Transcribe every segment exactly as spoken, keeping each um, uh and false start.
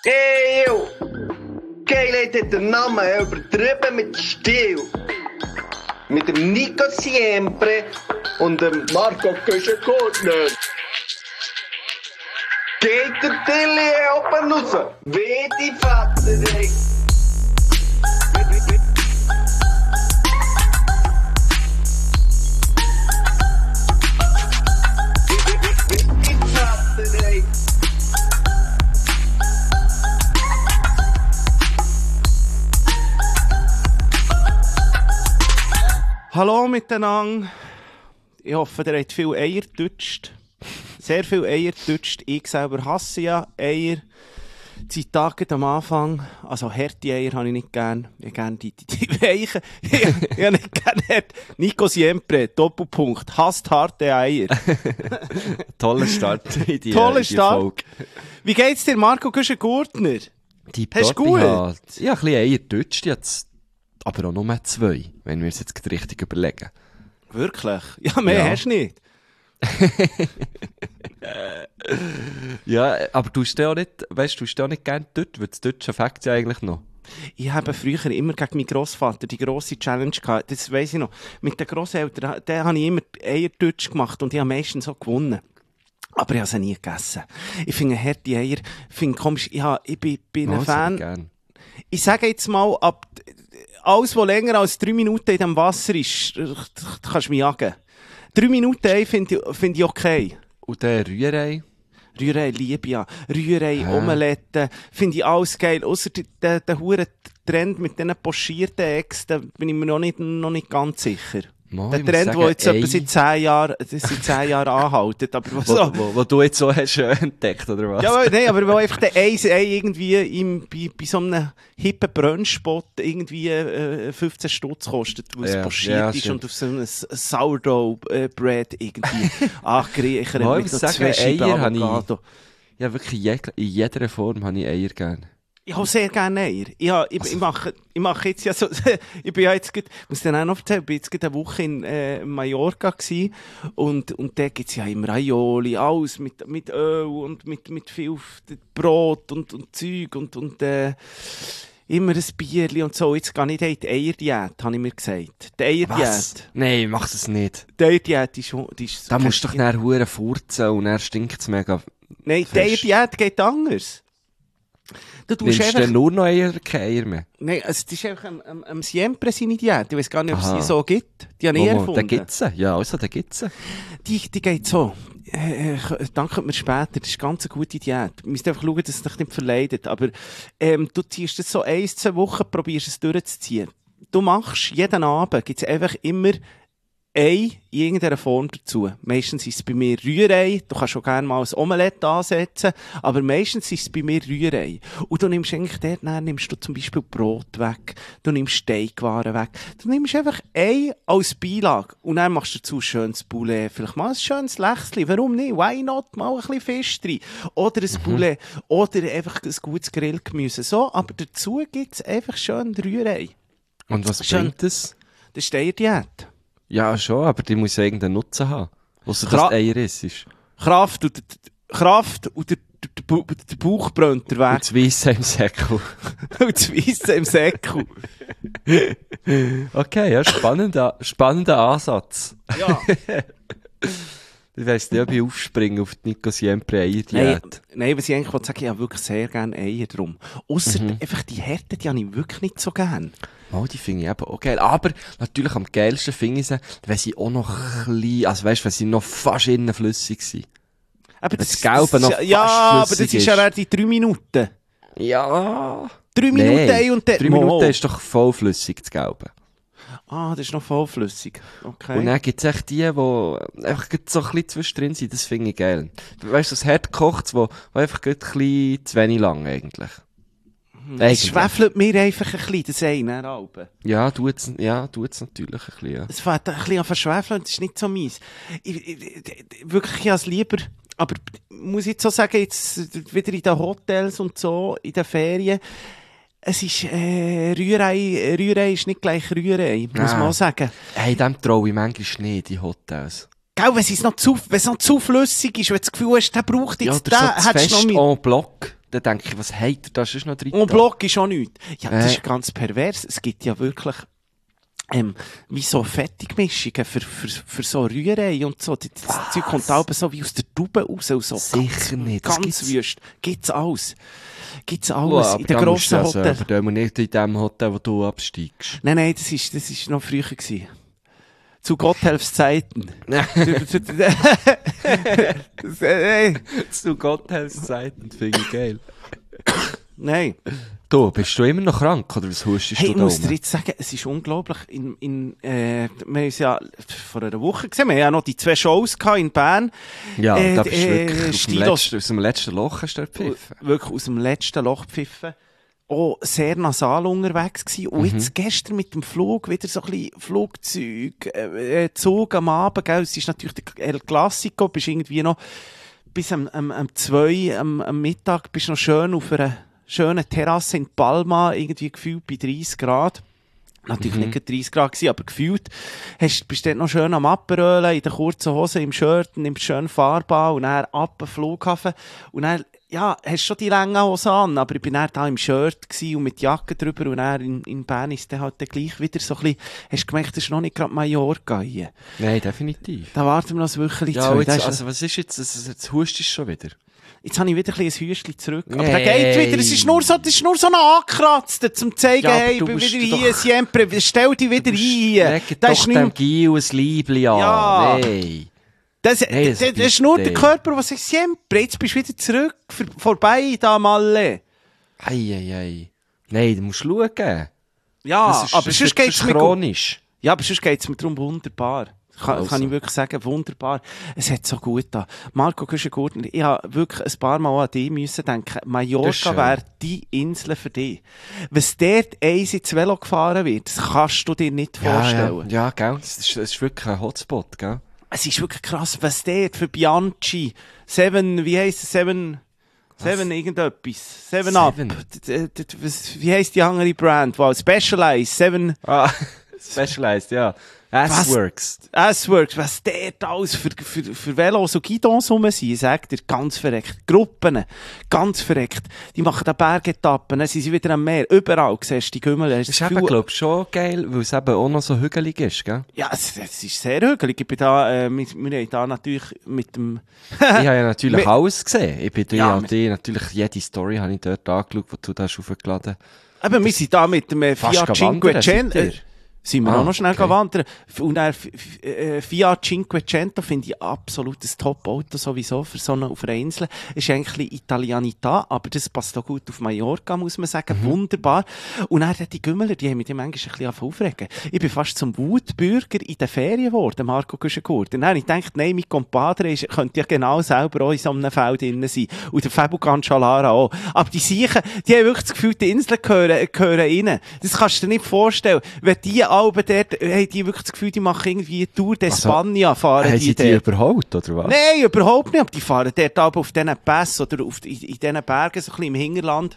Hey, yo! Geilheit hat den Namen übertrieben mit Stil. Mit dem Nico Siempre und dem Marco Köschen-Gurtner. Geht der Tilly oben raus, wie die Vater, ey. Hallo miteinander. Ich hoffe, ihr habt viel Eier getutscht. Sehr viel Eier getutscht. Ich selber hasse ja Eier. Die Tage am Anfang, also harte Eier habe ich nicht gern. Ich habe gerne die, die, die weichen. Ich, ich habe nicht gerne harte. Nico Siempre, Doppelpunkt, hasst harte Eier. Toller Start in die, Toller in die Start. Folge. Wie geht's dir, Marco Güschen-Gurtner? Die Hast du Papi gut? hat, ja, ein bisschen Eier getutscht jetzt, aber auch nur zwei, wenn wir es jetzt richtig überlegen. Wirklich? Ja, mehr Ja. hast du nicht. Ja, aber du hast ja auch nicht, weißt du, du hast ja auch nicht gerne dort, weil das Deutsche fängt ja eigentlich noch. Ich habe früher immer gegen meinen Grossvater die grosse Challenge gehabt. Das weiss ich noch. Mit den Grosseltern, den habe ich immer Eier-Deutsch gemacht und ich habe meistens so gewonnen. Aber ich habe sie nie gegessen. Ich finde harte Eier, finde komisch, ich, habe, ich bin, bin ein Oh, Fan. sehr gern. Ich sage jetzt mal, ab, alles, was länger als drei Minuten in diesem Wasser ist, kannst du mich jagen. Drei Minuten Ei finde ich, find ich okay. Und der Rührei? Rührei liebe ich ja. Rührei, Hä? Omelette, finde ich alles geil. Ausser der, der hure Trend mit diesen pochierten Eggs, da bin ich mir noch nicht, noch nicht ganz sicher. Mo, Der ich muss Trend, sagen, der jetzt Ei- etwa seit zehn Jahren, seit zehn Jahren anhält. Aber was Wo, so, wo, wo du jetzt so hast äh, entdeckt, oder was? ja, aber, nein, aber wo einfach der Ei, Ei irgendwie im, bei, bei so einem hippen Brunchspot irgendwie äh, fünfzehn Stutz kostet, wo es Ja, pochiert ja, ist stimmt. und auf so einem Sourdough-Bread irgendwie angereichert Mo, ich mit muss noch sagen, zwei Scheiben Eier habe ich- Avocado. Ja, wirklich, jeg- in jeder Form habe ich Eier gern. Ich habe sehr gerne Eier. Ich, habe, ich, ich, mache, ich mache jetzt ja so, ich bin ja jetzt gerade, muss dann auch noch erzählen, ich bin jetzt gerade eine Woche in äh, Mallorca gewesen und, und da gibt's ja immer Aioli, alles mit, mit Öl und mit, mit viel Brot und, und Zeug und, und äh, immer ein Bierli und so. Jetzt gehe ich in die Eierdiät, habe ich mir gesagt. Die Eierdiät. Nein, mach das nicht. Die Eierdiät ist, die ist Da musst du doch nachher hure furzen und dann stinkt es mega. Nein, die fest. Eierdiät geht anders. Du tust Nimmst du einfach... dann nur noch Eier, keine Eier mehr? Nein, also das ist einfach am, am, am Siempre seine Diät. Ich weiss gar nicht, ob es Aha. die so gibt. Die habe ich Mo, mo, erfunden. Da gibt's sie. Ja, also, da gibt's sie. Die, die geht so. Äh, äh, danke mir später. Das ist ganz eine gute Diät. Du musst einfach schauen, dass es dich nicht verleidet. Aber ähm, du ziehst das so ein, zwei Wochen, probierst es durchzuziehen. Du machst jeden Abend, gibt's einfach immer Ei in irgendeiner Form dazu. Meistens ist es bei mir Rührei. Du kannst auch gerne mal ein Omelette ansetzen. Aber meistens ist es bei mir Rührei. Und du nimmst eigentlich dort, dann nimmst du zum Beispiel Brot weg. Du nimmst Teigwaren weg. Du nimmst einfach Ei als Beilage. Und dann machst du dazu ein schönes Poulet. Vielleicht mal ein schönes Lächsli. Warum nicht? Why not? Mal ein bisschen Fisch drin. Oder ein Poulet. Oder einfach ein gutes Grillgemüse. So, aber dazu gibt's einfach schön Rührei. Und was Schön. bringt das? Das ist die Eierdiät. Ja, schon, aber die muss ja irgendeinen Nutzen haben. Ausser Kra- dass Eier ist. ist. Kraft und, Kraft und der, der, Bu- der Bauch brennt er Und weg. das Weisse im Säckel. Und das Weisse im Säckel. Okay, ja, spannender, spannender Ansatz. Ja. Ich weiss nicht, ob ich aufspringe auf die Nico Siempre Nein, Eier-Diät. nein, was ich eigentlich wollte sagen, ich habe wirklich sehr gerne Eier drum. Ausser einfach die Härte, die habe ich wirklich nicht so gern. Oh, die finde ich eben auch geil. Aber natürlich am geilsten finde ich sie, wenn sie auch noch klein, also weißt du, wenn sie noch fast innenflüssig sind. Aber das Gelbe noch ja, fast aber das flüssig ist ja ist. während die drei Minuten. Ja. Drei Minuten Nein, Ei und der... drei Minuten ist doch vollflüssig, das Gelbe. Ah, das ist noch vollflüssig. Okay. Und dann gibt's echt die, die einfach grad so ein bisschen zwischendrin sind, das finde ich geil. Weißt du, das hart gekocht, wo, wo einfach grad ein bisschen zu wenig lang eigentlich. es Eigentlich. schwefelt mir einfach ein bisschen, das Ei, ne, Alben. Ja, tut's, ja, tut's natürlich ein bisschen, ja. Es fängt ein bisschen an verschweffeln, das ist nicht so mies. Ich, ich, ich, wirklich, ich habe es lieber, aber muss ich jetzt so sagen, jetzt wieder in den Hotels und so, in den Ferien, es ist, äh, Rührei, Rührei ist nicht gleich Rührei, muss Ah. man auch sagen. Hey, dem traue ich manchmal nicht, die Hotels. Gell, wenn es noch zu, wenn es noch zu flüssig ist, wenn du das Gefühl hast, der braucht Ja, jetzt oder den, so zu hättest du fest noch mit... en bloc. dann denke ich, was hat er da sonst noch drin? Und Block ist auch nichts. Ja, das Äh. ist ganz pervers. Es gibt ja wirklich, ähm, wie so Fertigmischungen für, für, für so Rührei und so. Das, das Zeug kommt auch so wie aus der Tube raus und so. Sicher ganz, nicht. Das Ganz gibt's- wüst. Gibt's alles. Gibt's Wow, alles. aber in den da musst grossen du ja Hotels. selber, da musst du nicht in dem Hotel, wo du absteigst. Nein, nein, das ist, das ist noch früher gewesen. Zu Gotthelfs Zeiten. Das, äh, Zu Gotthelfszeiten, finde ich geil. Nein. Du, bist du immer noch krank, oder was hustest Hey, du ich da muss dir rum? jetzt sagen, es ist unglaublich. In, in, äh, wir haben es ja vor einer Woche gesehen. Wir haben ja noch die zwei Shows gehabt in Bern. Ja, äh, da bist du äh, wirklich aus dem, Stilos- letzten, aus dem letzten Loch hast du dort gepfiffen. Wirklich aus dem letzten Loch gepfiffen. Auch sehr nasal unterwegs gewesen. Und jetzt gestern mit dem Flug wieder so ein bisschen Flugzeug, äh, Zug am Abend, gell. Es ist natürlich der El Clasico, bist irgendwie noch bis am, am, am zwei, am, am Mittag, bist noch schön auf einer schönen Terrasse in Palma, irgendwie gefühlt bei dreißig Grad. Natürlich nicht gerade dreißig Grad gewesen, aber gefühlt hast, bist du dort noch schön am Aperölen, in der kurzen Hose, im Shirt, nimmst schön Farbe an und dann ab den Flughafen. Und dann, ja, hast schon die lange Hose an, aber ich bin dann da im Shirt gewesen und mit Jacke drüber und dann in, in Bern ist dann halt dann gleich wieder so ein bisschen, hast du gemerkt, das ist noch nicht gerade Mallorca hier. Nein, definitiv. Da warten wir noch ein Wöchchen Ja, zwei. und Das jetzt, ist- also was ist jetzt, jetzt, jetzt hustest du schon wieder? Jetzt habe ich wieder ein bisschen ein Häuschen zurück. Aber Nee. der geht wieder. Es ist nur so, das ist nur so ein Angekratzter, zum zu zeigen, Ja, aber hey, ich du bin musst wieder doch- hier, siempre, stell dich wieder ein hier. Leg Das doch ist dem nicht, Gil ein Liebli an. Ja. Nein. das, Hey, das, das das ist nur der bitte. Körper, der sagt, siempre, jetzt bist du wieder zurück, vor, vorbei, da Malle. Ei, ei, ei. Nein, du musst schauen. Ja, Das ist, aber das sonst ist, geht's das ist mir gut. chronisch. Ja, aber sonst geht's mir darum wunderbar. Kann, Also. kann ich wirklich sagen, wunderbar. Es hat so gut da. Marco Güschen-Gurtner, ich habe wirklich ein paar Mal an dich müssen denken. Das ist Mallorca schön. wäre die Insel für dich. Was dort eins ins Velo gefahren wird, das kannst du dir nicht Ja, ja, vorstellen. ja, gell. Das ist, das ist wirklich ein Hotspot, gell. Es ist wirklich krass, was dort für Bianchi, Seven, wie heisst es, Seven, Seven irgendetwas, Seven Up, Seven? D- d- d- was- wie heisst die andere Brand? Wow, Specialized, Seven, Ah, Specialized, ja. S-Works. S-Works, was dort alles für, für, für Velos und Guidons rum sind, sagt ihr, ganz verreckt. Gruppen, ganz verreckt. Die machen da Bergetappen, dann sind sie wieder am Meer. Überall siehst du die Gümmel. Das ist eben, glaube ich, schon geil, weil es eben auch noch so hügelig ist, gell. Ja, es, es ist sehr hügelig. Ich bin da, äh, wir, wir haben da natürlich mit dem... Ich habe ja natürlich Wir- alles gesehen. Ich bin Ja, ja, die, natürlich jede Story habe ich dort angeschaut, die du da hast aufgeladen. Eben, wir sind da mit dem äh, Fast Fiat gewandert, Cinquecento. seid ihr? Äh, sind wir Ah, auch noch schnell okay. wandern. Und dann, F- F- äh, Fiat Cinquecento finde ich absolut ein Top-Auto sowieso für so eine, auf einer Insel. Ist eigentlich ein bisschen Italianità, aber das passt auch gut auf Mallorca, muss man sagen. Mhm. Wunderbar. Und dann die Gümmeler, die haben mich dann manchmal ein bisschen aufregen. Ich bin fast zum Wutbürger in den Ferien geworden, Marco Güschen-Gurtner. Dann habe ich gedacht, nein, mein Compadre ist, könnte ja genau selber auch in so einem Feld drin sein. Und der Fabu Cancellara auch. Aber die Siechen, die haben wirklich das Gefühl, die Inseln gehören, gehören rein. Das kannst du dir nicht vorstellen. Wenn die Alben dort, haben die wirklich das Gefühl, die machen irgendwie eine Tour d'Espagna, fahren Haben die sie die dort. überholt, oder was? Nein, überhaupt nicht. Aber die fahren dort aber auf diesen Pässen oder auf, in, in diesen Bergen, so ein bisschen im Hinterland.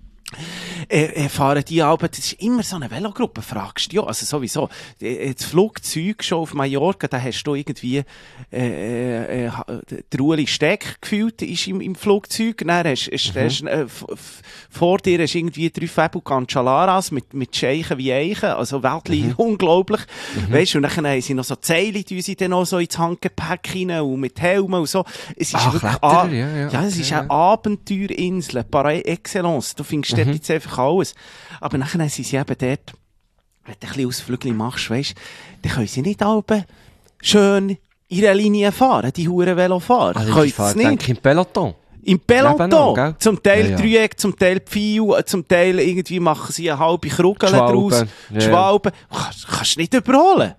Äh, äh, fahren die Alben, das ist immer so eine Velogruppe, fragst du. Ja, also sowieso. Äh, Das Flugzeug schon auf Mallorca, da hast du irgendwie, äh, äh, ha- der Ueli Steck gefühlt, ist im, im Flugzeug. Dann hast, hast, hast, äh, f- f- vor dir hast irgendwie drei Fabu Cancelaras mit, mit Scheichen wie Eichen, also wirklich unglaublich. Weißt du, und dann haben sie noch so Zeile, die sie dann noch so ins Handgepäck hinein und mit Helmen und so. Es ist Ah, wirklich, Kletterer, a- ja, ja, ja, es okay, ist ja. eine Abenteurinsel, par excellence. Du findest dort jetzt einfach alles. Aber nachher sind sie eben dort, wenn du ein bisschen Ausflügel machst, weisst, dann können sie nicht alle schön in einer Linie fahren, die Huren Velo fahren. Also können ich fahre, sie nicht. denke ich, im Peloton. Im Peloton. Nebenan, gell? Zum Teil Ja, ja. Dreieck, zum Teil Pfeil, äh, zum Teil irgendwie machen sie eine halbe Krugel Schwalben, draus. ja. Schwalben. Kannst, kannst du nicht überholen.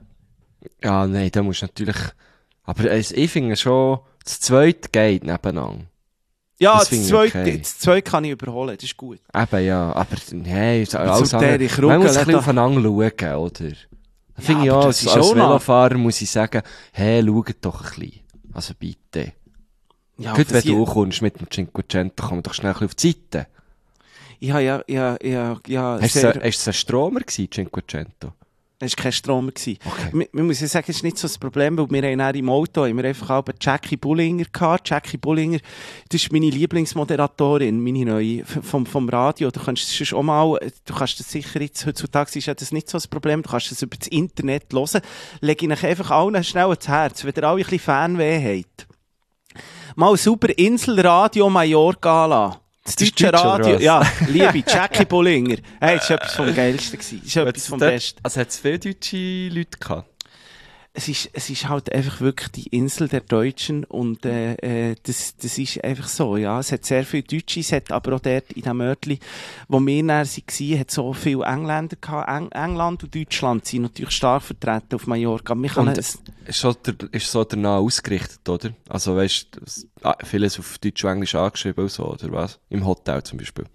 Ja, nein, da musst du natürlich... Aber es- ich finde schon, das zweite geht nebeneinander. Ja, Das das, finde ich zweite, okay. das zweite kann ich überholen, das ist gut. Eben, ja. Aber, hey, so- alles zum Teil andere... die Krugel, Man muss ein bisschen da- aufeinander schauen, oder? Da finde ich aber auch, das als, ist als auch noch- Velofahrer muss ich sagen, hey, schaut doch ein bisschen. Also bitte. Ja, Gut, wenn für sie- du kommst mit dem Cinquecento, kommen wir doch schnell ein bisschen auf die Seite. Ja, ja, ja, ja, ja, Hast du sehr... hast du ein Stromer gewesen, Cinquecento? Es war kein Strom mehr. Okay. Man, man muss ja sagen, es ist nicht so das Problem, weil wir haben dann im Auto haben wir einfach auch Jackie Bullinger gehabt. Jackie Bullinger, das ist meine Lieblingsmoderatorin, meine neue, vom, vom Radio. Du kannst es schon auch mal, du kannst das sicher jetzt, heutzutage ist ja das nicht so das Problem, du kannst das über das Internet hören. Lege ich euch einfach allen schnell ins Herz, wenn ihr alle ein bisschen Fernweh habt. Mal super Inselradio Mallorca lassen. Das deutsche Radio, ja, liebe Jackie Bullinger. Hey, das war etwas vom Geilsten. Das ist etwas vom Besten. Also hat es viele deutsche Leute gehabt? Es ist, es ist halt einfach wirklich die Insel der Deutschen und äh, äh, das, das ist einfach so, ja. Es hat sehr viele Deutsche, es hat aber auch dort in dem Örtli, wo wir näher waren, hat so viele Engländer gehabt. Eng England und Deutschland sind natürlich stark vertreten auf Mallorca. Wir Und es ist so, der, ist so danach ausgerichtet, oder? Also weißt du, vieles auf Deutsch und Englisch angeschrieben und so, oder was? Im Hotel zum Beispiel.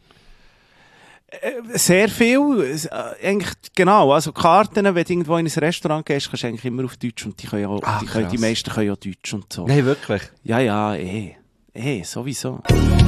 Sehr viel, äh, eigentlich, genau, also Karten, wenn du irgendwo in ein Restaurant gehst, kannst du eigentlich immer auf Deutsch und die können auch, Ah, die, können, die krass. meisten können auch Deutsch und so. Nein, wirklich? Ja, ja, eh, eh, sowieso.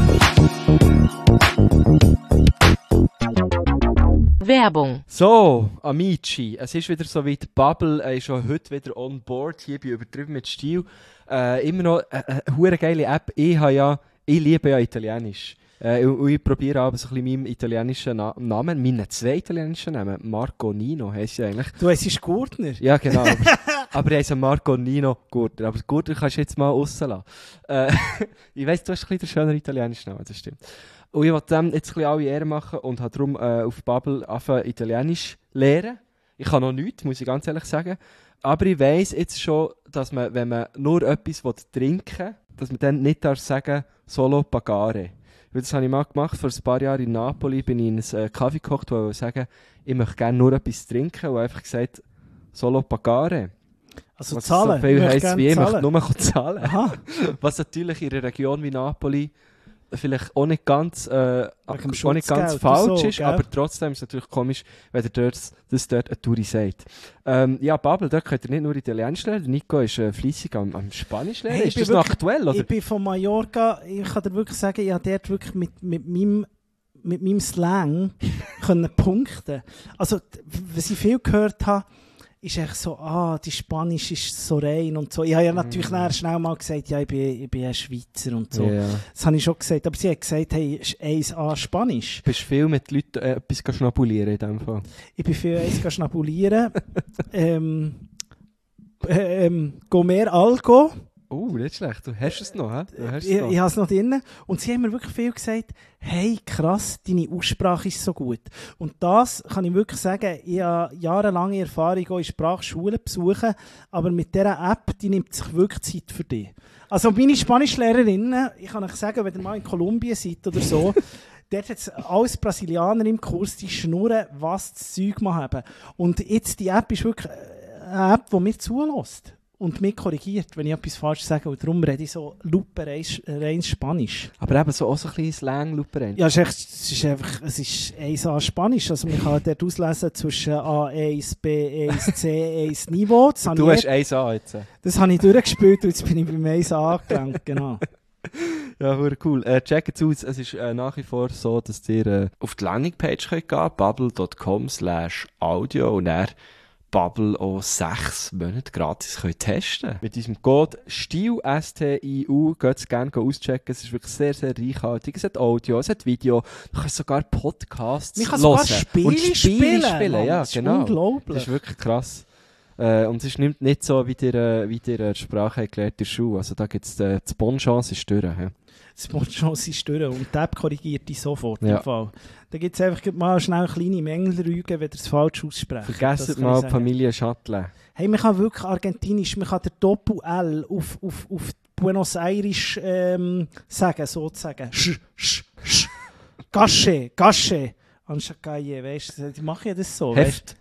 Werbung. So, Amici, es ist wieder so weit. Bubble äh, ist schon heute wieder on board, hier bei Übertrieben mit Stil. Äh, immer noch eine äh, hure geile App. Ich, habe ja, ich liebe ja Italienisch. Äh, und ich probiere aber so ein bisschen meinen italienischen Na Namen, meinen zwei italienischen Namen, Marco Nino heisst ja eigentlich. Du heisst Gurtner? Ja, genau. aber aber ich heisse Marco Nino Gurtner. Aber Gurtner kannst du jetzt mal rauslassen. Äh, ich weiss, du hast ein bisschen den schöneren italienischen Namen, das stimmt. Und ich wollte dem jetzt ein bisschen alle Ehre machen und habe darum äh, auf Bubble angefangen Italienisch lernen. Ich kann noch nichts, muss ich ganz ehrlich sagen. Aber ich weiss jetzt schon, dass man, wenn man nur etwas trinken will, dass man dann nicht darf sagen «solo pagare». Weil das habe ich mal gemacht, vor ein paar Jahren in Napoli bin ich in einen äh, Kaffee gekocht, wo ich sagen, ich möchte gerne nur etwas trinken und einfach gesagt «solo pagare». Also Was zahlen? so viel Ich möchte heisst gerne wie ich möchte zahlen. nur zahlen. Aha. Was natürlich in einer Region wie Napoli vielleicht auch nicht ganz, äh, Wegen dem auch nicht ganz Schutzgeld falsch und so, ist, gell? aber trotzdem ist es natürlich komisch, wenn der dort, das dort ein Touri sagt. Ähm, ja, Bubble, dort könnt ihr nicht nur Italienisch lernen, der Nico ist äh, fleissig am, am Spanisch lernen. Hey, ich ist bin das noch wirklich- aktuell, oder? Ich bin von Mallorca, ich kann dir wirklich sagen, ich habe dort wirklich mit, mit meinem mit meinem Slang können punkten. Also, d- was ich viel gehört habe, ist echt so, ah, die Spanisch ist so rein und so. Ich habe ja natürlich Mm. nachher schnell mal gesagt, ja, ich bin, ich bin ein Schweizer und so. Ja. Das habe ich schon gesagt, aber sie hat gesagt, hey, eins A Spanisch. Du bist viel mit Leuten äh, etwas schnabulieren in dem Fall. Ich bin für eins schnabulieren. ähm, äh, ähm, Gomer Algo. Oh, nicht schlecht. Du hast es noch, hä? Du hast Ich, es noch. ich habe es noch drin. Und sie haben mir wirklich viel gesagt, hey, krass, deine Aussprache ist so gut. Und das kann ich wirklich sagen, ich habe jahrelange Erfahrung auch in Sprachschulen besuchen, aber mit dieser App, die nimmt sich wirklich Zeit für dich. Also meine Spanischlehrerinnen, ich kann euch sagen, wenn ihr mal in Kolumbien seid oder so, dort hat es alles Brasilianer im Kurs, die schnurren, was das Zeug mal haben. Und jetzt, die App ist wirklich eine App, die mir zulässt. Und mich korrigiert, wenn ich etwas falsch sage. Und darum rede ich so lupereins rein Spanisch. Aber eben so auch so ein bisschen Slang-Luperein. Ja, es ist, echt, es ist einfach, es ist eins A Spanisch. Also man kann dort auslesen zwischen A eins, B eins, C eins Niveau. Das habe Du ich, hast eins an jetzt. das habe ich durchgespielt und jetzt bin ich beim eins A angelangt, genau. Ja, sehr cool. Äh, checkt es aus. Es ist äh, nach wie vor so, dass ihr äh, auf die Landingpage könnt gehen, bubble dot com slash audio und dann Bubble auch sechs Monate gratis könnt testen. Mit diesem Code STIU, S T I U, geht es gerne auschecken. Es ist wirklich sehr, sehr reichhaltig. Es hat Audio, es hat Video. Du kannst sogar Podcasts Man kann sogar hören. Spiele Und Spiele spielen, spielen. Mann. Ja, Das ist genau. unglaublich. Das ist wirklich krass. Äh, und es ist nicht, nicht so, wie dir, äh, wie dir äh, die Sprache gelernt in der Schule. Also da gibt es äh, die Bonchance ist durch. Ja. Das Bonchance ist durch und die App korrigiert dich sofort. Ja. Im Fall. Da gibt es einfach mal schnell kleine Mängelrüge, wenn ihr es falsch aussprecht. Vergesst Das kann mal ich die sagen. Familie Schattler. Hey, man kann wirklich argentinisch, man kann der Doppel-L auf, auf, auf Buenos Aires ähm, sagen, sozusagen. Sch, sch, sch. Gasche, Gasche. Anstatt Gaille, weißt du, die machen ja das so. Heft.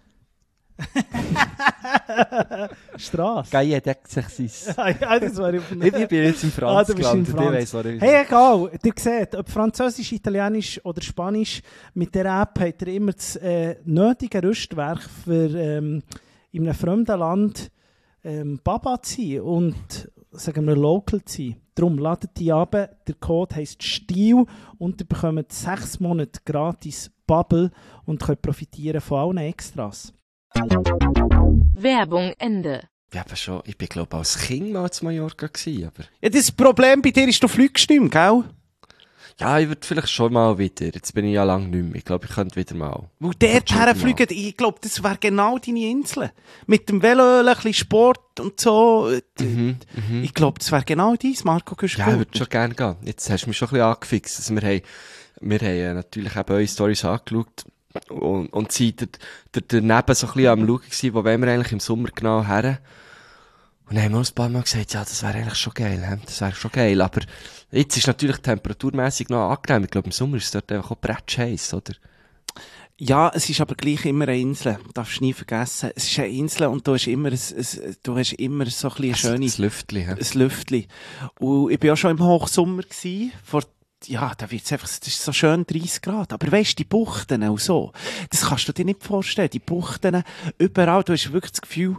Straße. Gaille deckt sich sein. Ja, das war Ich, ich bin jetzt im Ah, Franz du bist im gelandet. Ich Franz. weiss, was ich Hey, egal. Ihr seht, ob Französisch, Italienisch oder Spanisch, mit der App habt ihr immer das äh, nötige Rüstwerk für ähm, in einem fremden Land ähm, Baba zu sein und, sagen wir, local zu sein. Darum ladet die ab. Der Code heisst STIL und ihr bekommt sechs Monate gratis Bubble und könnt profitieren von allen Extras. Werbung Ende. Ja, aber schon, ich bin glaube als Kind mal zu Mallorca gewesen, aber... Ja, das Problem bei dir ist, du fliegst nicht mehr, gell? Ja, ich würde vielleicht schon mal wieder. Jetzt bin ich ja lange nicht mehr. Ich glaube, ich könnte wieder mal. Weil dort schon herfliegen, ich glaube, das wäre genau deine Insel. Mit dem Velo, ein bisschen Sport und so. Mhm, mhm. Ich glaube, das wäre genau dies, Marco Güschel. Ja, ich würde schon gerne gehen. Jetzt hast du mich schon ein bisschen angefixt. Also wir haben, wir haben äh, natürlich eben eure Storys angeschaut und, und sind dort- dort daneben so ein bisschen am Schauen gewesen, wo wollen wir eigentlich im Sommer genau her. Und dann haben wir uns ein paar Mal gesagt, ja, das wäre eigentlich schon geil, hä? Das wäre schon geil. Aber jetzt ist natürlich temperaturmässig noch angenehm. Ich glaube, im Sommer ist es dort einfach auch bretschheiss, oder? Ja, es ist aber gleich immer eine Insel. Darfst du nie vergessen. Es ist eine Insel und du hast immer, ein, ein, du hast immer so ein bisschen eine schöne, Das Lüftli, hä? ein Lüftli. Und ich war ja schon im Hochsommer gewesen, vor, ja, da wird's einfach, das ist so schön dreißig Grad. Aber weisst, die Buchten auch so. Das kannst du dir nicht vorstellen. Die Buchten, überall, du hast wirklich das Gefühl,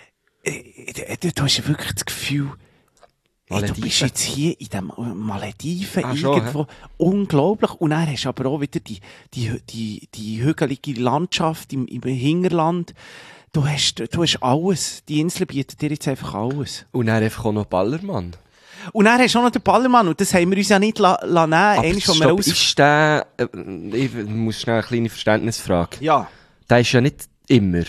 äh, du, du hast wirklich das Gefühl, hey, du Malediven. bist jetzt hier in den Malediven Ah, schon, irgendwo. Unglaublich. Und dann hast du aber auch wieder die, die, die, die hügelige Landschaft im, im Hinterland. Du hast, du hast alles. Die Insel bietet dir jetzt einfach alles. Und dann einfach auch noch Ballermann. Und dann hast du auch noch den Ballermann. Und das haben wir uns ja nicht la, la nehmen. Aber Einmal, wo wir stopp, aus... ist der, äh, ich muss schnell eine kleine Verständnisfrage. Ja. Der ist ja nicht immer.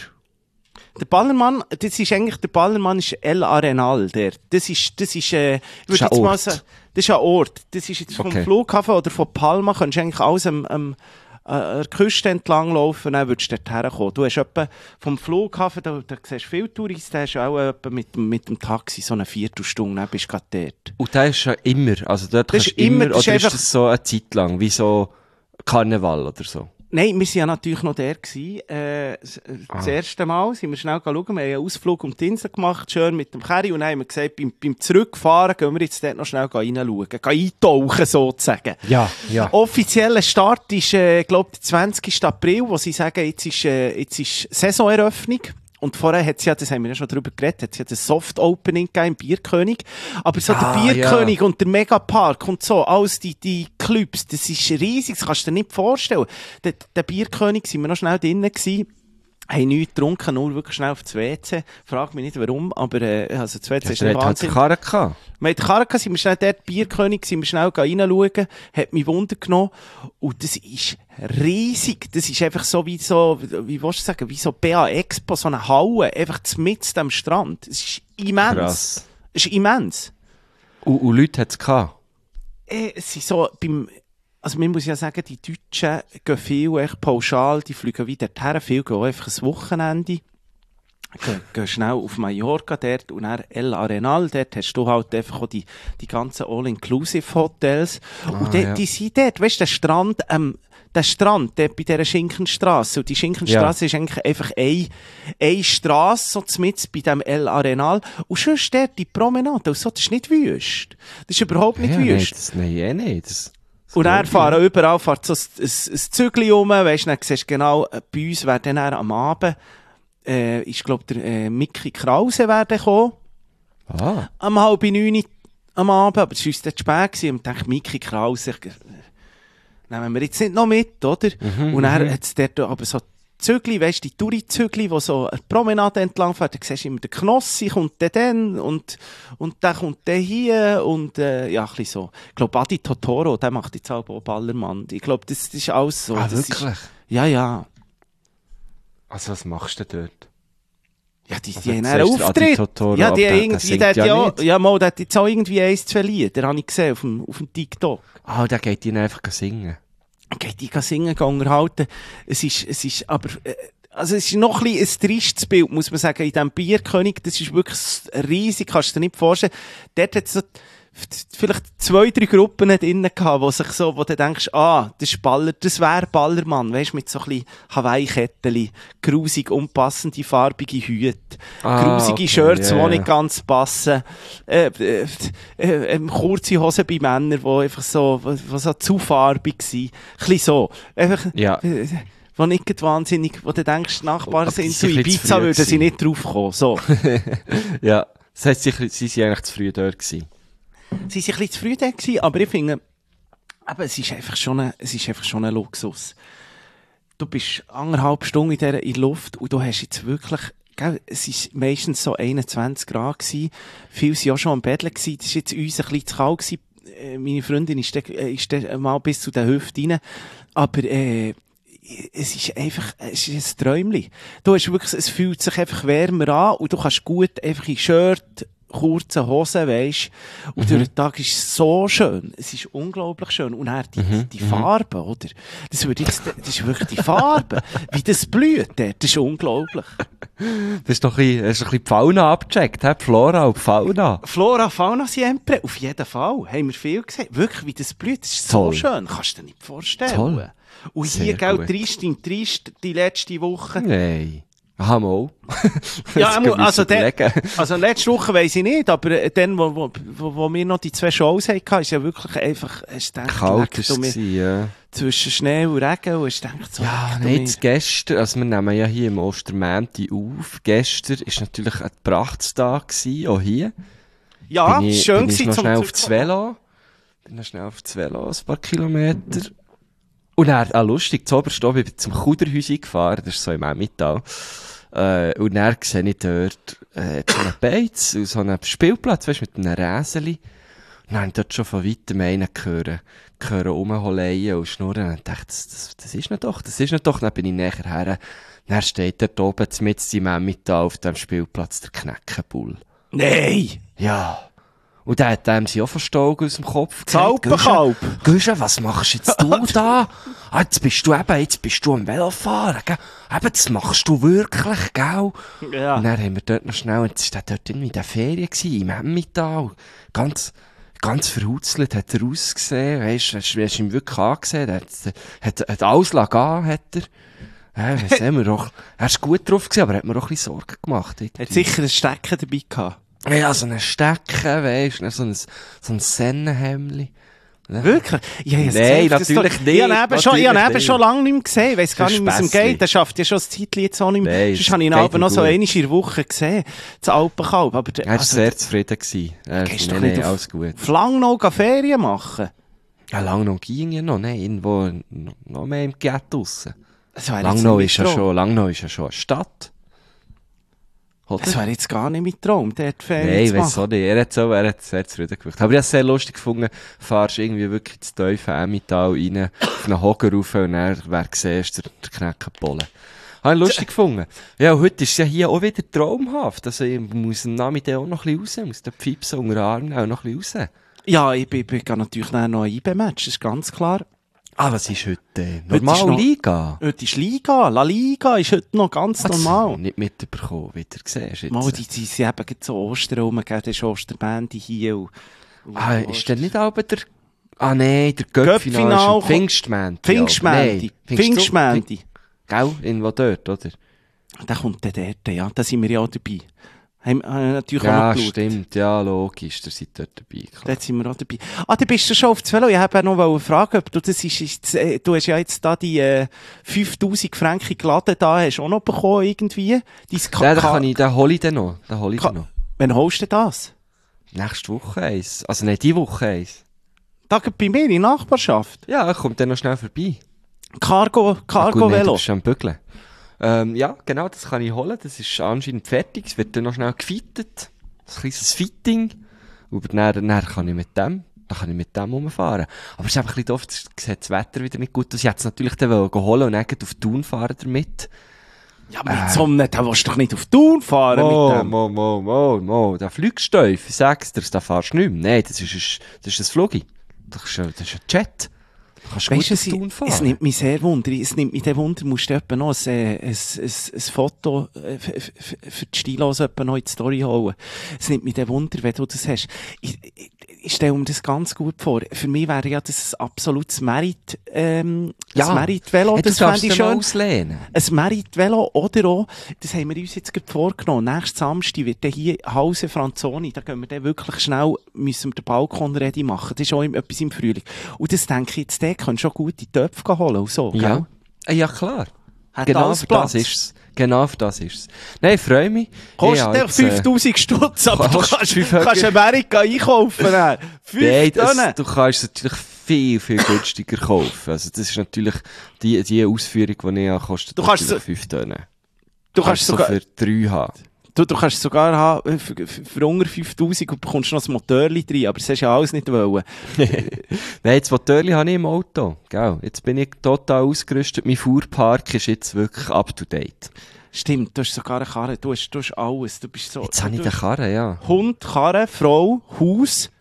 Der Ballermann, das ist eigentlich, der Ballermann ist El Arenal, der. Das ist, das ist, äh, ich Das ist würde ein jetzt mal Ort. sagen, das ist ein Ort. Das ist jetzt vom Okay. Flughafen oder von Palma, kannst du eigentlich alles am, am, äh, an der Küste entlang laufen, dann würdest du dort herkommen. Du hast etwa vom Flughafen, da, da siehst du viele Touristen, da hast du auch etwa mit, dem- mit dem Taxi so eine Viertelstunde, dann bist du gerade dort. Und der ist ja immer, also dort Das kannst ist du immer, immer- das ist oder ist einfach- das so eine Zeit lang, wie so Karneval oder so? Nein, wir waren ja natürlich noch der gewesen. Äh, s- äh, Das Ah. erste Mal sind wir schnell schauen. Wir haben einen Ausflug um die Insel gemacht, schön mit dem Kerry. Und dann haben wir gesagt, beim, beim Zurückfahren gehen wir jetzt dort noch schnell reinschauen. Gehen eintauchen, sozusagen. Ja, ja. Offizieller Start ist, äh, glaube ich, der zwanzigsten April, wo sie sagen, jetzt ist, äh, jetzt ist Saisoneröffnung. Und vorher hat es ja, das haben wir ja schon drüber geredet, hat es ja das Soft-Opening gegeben im Bierkönig. Aber so Ah, der Bierkönig und der Megapark und so, alles die, die Clubs, das ist riesig, das kannst du dir nicht vorstellen. Der, der Bierkönig sind wir noch schnell drinnen gewesen. Haben nichts getrunken, nur wirklich schnell auf das W C. Frag mich nicht warum, aber, äh, also das W C ist Der nicht hat halt Wahnsinn. Karren gehabt. Wir hatten Karren, sind wir schnell dort, Bierkönig, sind wir schnell reinschauen, hat mich Wunder genommen. Und das ist riesig. Das ist einfach so wie so, wie willst du sagen, wie so B A Expo, so eine Halle, einfach mitten am Strand. Es ist immens. Krass. Es ist immens. Und, und Leute hat es gehabt. Äh, es sind so, beim, also man muss ja sagen, die Deutschen gehen viel echt pauschal, die fliegen wieder dorthin, viel gehen auch einfach ein Wochenende. Gehen, gehen schnell auf Mallorca dort und dann El Arenal, dort hast du halt einfach auch die, die ganzen All-Inclusive-Hotels. und die, ja. die sind dort, weißt du, der Strand, ähm, der Strand, dort bei dieser Schinkenstrasse. Und die Schinkenstrasse ist eigentlich einfach eine, eine Strasse, so mitten bei dem El Arenal. Und schon dort die Promenade, und so, das ist nicht wüst. Das ist überhaupt nicht ja, wüst. Nein, das, nein, eh nicht. Das, das Und er glaub ich fahren überall, fährt so ein, ein, ein Zügli rum, weisst du, dann siehst du genau, äh, bei uns wäre dann eher am Abend, äh, ich glaube, der äh, Micky Krause wäre dann gekommen, nicht. Ah, am halb neun am Abend, aber es war uns dann zu spät gewesen, und ich dachte, Micky Krause, ich, äh, nehmen wir jetzt nicht noch mit, oder? Und dann hat es dort aber so Zügli, weisst du, die Touri-Zügli, die so eine Promenade entlang fahren, da siehst du immer, der Knossi kommt dann, dann und, und der kommt dann hier und, äh, ja, ein bisschen so. Ich glaube, Adi Totoro, der macht jetzt auch Ballermann. Ich glaube, das, das ist alles so. ah das wirklich? Ist, ja, ja. Also was machst du denn dort? Ja, die, Also, die haben du einen siehst den Adi Auftritt. Totoro, Ja, die aber haben der- der irgendwie, singt der hat ja ja, nicht. ja, mal, der hat jetzt auch irgendwie eins, zwei Lieder, habe ich gesehen auf dem, auf dem TikTok. Ah, der geht ihnen einfach singen. Geht die singen, gehen unterhalten. Es ist, es ist, aber, äh, also es ist noch ein bisschen ein tristes Bild, muss man sagen, in diesem Bierkönig. Das ist wirklich riesig, kannst du dir nicht vorstellen. Dort hat es so vielleicht zwei, drei Gruppen drinnen gehabt, wo sich so, wo du denkst, ah, das ist Baller, das wäre Ballermann, weisst, mit so ein bisschen Hawaii-Ketteli, grusig, unpassende, farbige Hüte, Ah, grusige okay, Shirts, ja, die ja. nicht ganz passen, äh, äh, äh, äh, kurze Hosen bei Männern, die einfach so, die so zu farbig sind. Ein bisschen so. Einfach, Ja. äh, wo nicht gerade wahnsinnig, wo du denkst, Nachbarn Aber die sind zu sind ein bisschen Ibiza, zu früh würden sie gewesen. nicht drauf kommen. So. Ja. Das heisst, sie, sie sind eigentlich zu früh dort gewesen. Sie waren ein bisschen zu früh da gewesen, aber ich finde, aber es ist einfach schon ein, es ist einfach schon ein Luxus. du bist anderthalb Stunden in der, in der Luft und du hast jetzt wirklich, gell, es war meistens so einundzwanzig Grad gewesen. Viele waren auch schon am Betteln gewesen. Das war jetzt uns ein bisschen zu kalt gewesen. Meine Freundin ist dann, ist dann mal bis zu den Hüften rein. Aber, äh, es ist einfach, es ist ein Träumchen. Du hast wirklich, es fühlt sich einfach wärmer an und du kannst gut einfach in Shirt, kurze Hosen, weisst. Und Mhm. durch den Tag ist es so schön. Es ist unglaublich schön. Und dann die, Mhm. die Farbe, oder? Das würde jetzt, das ist wirklich die Farbe. Wie das blüht dort, das ist unglaublich. Das ist doch ein bisschen, hast du ein bisschen die Fauna abgecheckt, he? Die Flora und die Fauna. Flora, Fauna, siempre. Auf jeden Fall. Haben wir viel gesehen. Wirklich, wie das blüht. Das ist Toll. so schön. Kannst du dir nicht vorstellen. Toll. Und Sehr hier, gell, gut. Trist im Trist, die letzte Woche. Nein. Aha, mal. Ja, Das also, müssen also, wir der, überlegen. also letzte Woche weiss ich nicht, aber äh, dann, wo, wo, wo, wo wir noch die zwei Shows hatten, ist ja wirklich einfach, hast du gedacht, Kalt leck war du mir es, ja. zwischen Schnee und Regen und hast gedacht, so, Ja, leck du nein, mir. jetzt gestern, also wir nehmen ja hier im Ostermänti auf. Gestern war natürlich ein Prachtstag gewesen, auch hier. Ja, bin ich, schön bin ich gewesen noch zum schnell auf das Zurückkommen. Velo. Bin noch schnell auf das Velo, ein paar Kilometer. Und dann, ah, lustig, zu Oberstock, ich bin zum Kuderhäuschen gefahren, das ist so im Emmental. Äh, und dann sehe ich dort, äh, so einen Beiz, und so einen Spielplatz, weißt du, mit einem Räseli. Und dann habe ich dort schon von weitem einen gehört, gehört rumholeien und schnurren. Und dachte, das, das, das ist nicht doch, das ist nicht doch. Dann bin ich näher her. Dann steht dort oben, mitten im Emmental, auf dem Spielplatz, der Kneckenbull. Nein! Ja. Und dann hat dem sie auch verstogen aus dem Kopf. Das Alpenkalb. Güsche, was machst jetzt du da? Ah, jetzt bist du eben, jetzt bist du am Velofahren, gell? Eben, das machst du wirklich, gell? Ja. Und dann haben wir dort noch schnell, jetzt war der dort irgendwie in der Ferien gewesen, im Emmental. Ganz, ganz verhutzelt hat er ausgesehen, weisst du, hast du hast ihn wirklich angesehen, er hat, hat, hat alles an, hat er. Ja, das haben wir doch, er ist gut drauf gewesen, aber er hat mir auch ein bisschen Sorgen gemacht. irgendwie. Hat sicher einen Stecker dabei gehabt. Ja, so einen Stecken, weisst du, so ein, so ein Sennenhemdli. Wirklich? Ja, Nein, safe, das natürlich doch- nicht, Ich habe ihn schon, ich habe ihn natürlich schon lange nicht mehr gesehen. Ich weiss gar Das nicht, ist wie es ihm Spässli. geht. Der schafft ja schon ein Zeitchen jetzt auch nicht mehr. Nein, Sonst es habe ich ihn geht aber ihm noch so gut. einmal in der Woche gesehen. Das Alpenkalb. Aber der, Er war also, sehr zufrieden gewesen. Er gehst ist, doch nee, nicht nee, auf- alles gut. auf lang noch gehen Ferien machen. Ja, Langnau ging ja noch, nein, irgendwo noch, noch mehr im Ghetto draussen. Das wäre jetzt Langnau nicht ist ja mein Traum. schon, Langnau ist ja schon eine Stadt. Oder? Das wäre jetzt gar nicht mein Traum, dort Ferien Nein, zu ich weiss machen. auch nicht. Er hat so, er hat sehr zufrieden gewirkt. Aber ich habe es sehr lustig gefunden, fahrst irgendwie wirklich ins tiefe Emmental rein, auf einen Hocker rauf und dann, wer siehst, der, der Kneckenbollen. Habe ich lustig gefunden. Ja, und heute ist es ja hier auch wieder traumhaft. Also, ich muss am Nachmittag auch noch ein bisschen raus, muss den Pfeips unter den Armen auch noch ein bisschen raus. Ja, ich bin, bin gerade natürlich nachher noch ein I B-Match, das ist ganz klar. Ah, was ist heute? Äh, Heute normal ist noch- Liga? Heute ist Liga, La Liga ist heute noch ganz Ah, das normal. habe ich nicht mitbekommen, wie du siehst. Jetzt. Mal, die, die sind eben gerade so Ostern rum, gell, das ist Osterbände hier. Und, und Ah, ist denn nicht aber der... Ah, nein, der Göppfinal Göppfinal ist am kommt- Pfingstmänti. Pfingstmänti. Pfingstmänti. Gell, irgendwo dort, oder? Der kommt dann dort, ja, da sind wir ja auch dabei. Haben wir äh, natürlich Ja, auch noch geschaut. stimmt, ja, logisch, der seid dort dabei. Klar. Dort sind wir auch dabei. Ah, du bist du schon auf das Velo. Ich habe ja noch fragen, ob du das ist, ist, äh, du hast ja jetzt da die äh, fünftausend Franken geladen da, hast du auch noch bekommen irgendwie. Dein Ka- Ja, da Ka- kann ich, den hol ich dann noch. Den hol ich Ka- dann noch. Wann holst du das? Nächste Woche eins. Also nicht die Woche eins. Da geht bei mir in der Nachbarschaft. Ja, kommt dann noch schnell vorbei. Cargo, Ah, gut, Cargo nein, du Velo. bist am Bügeln. Ähm, ja, genau, das kann ich holen. Das ist anscheinend fertig. Es wird dann noch schnell gefittet. Ein kleines Fitting. Und dann, dann kann ich mit dem, dann kann ich mit dem rumfahren. Aber es ist einfach ein bisschen doof, es sieht das Wetter wieder nicht gut aus. Ich hätte es natürlich dann wollen holen und dann gleich auf Thun fahren damit. Ja, mit so einem, da willst du doch nicht auf Thun fahren Mo, mit dem. mo, mo, mo, mo, der Flugsteuf, ich sag's dir, da fahrst du nicht mehr. Nein, das ist ein, das ist ein Flugi. Das ist ein, das ist ein Jet. Da kannst du Weißt gut du, auf es, Thun fahren. es nimmt mich sehr Wunder. Es nimmt mich der Wunder, musst du etwa noch ein, äh, ein, ein, ein Foto äh, f- f- f- für die Stilos etwa noch in die Story holen. Es nimmt mich der Wunder, wenn du das hast. Ich, ich, ich stelle mir das ganz gut vor. Für mich wäre ja das ein absolutes Merit, ähm, Ja. ein Merit-Velo. Hey, du Das fände darfst ich den mal schön. auslehnen. Ein Merit-Velo oder auch, das haben wir uns jetzt gerade vorgenommen, nächsten Samstag wird dann hier Hause Franzoni, da gehen wir dann wirklich schnell, müssen wir den Balkon ready machen, das ist auch im- etwas im Frühling. Und das denke ich jetzt, der kann schon gute Töpfe holen und so, Ja. gell? Ah, ja, klar. Hat Genau alles für Platz. das ist's. Genau für das ist's. Nein, ich freue mich. Kostet Ja, der jetzt, äh, fünftausend Stutz, aber du kostet kannst, fünf kannst Höcke. Amerika einkaufen. dann. Fünf Nein, Tonnen. das, du kannst es natürlich viel, viel günstiger kaufen. Also das ist natürlich die, die Ausführung, die ich habe, kostet Du kannst natürlich so- fünf Tonnen. Du kannst so sogar, für drei haben. du, du kannst sogar haben, für, für, für unter fünftausend und bekommst noch ein Motorli drin, aber das hast du ja alles nicht wollen. Nein, das Motorli habe ich im Auto. Gell? Jetzt bin ich total ausgerüstet. Mein Fuhrpark ist jetzt wirklich up to date. Stimmt, du hast sogar eine Karre, du hast, du hast alles. Du bist so, Jetzt habe ich du den Karren, ja. Hund, Karre, Frau, Haus.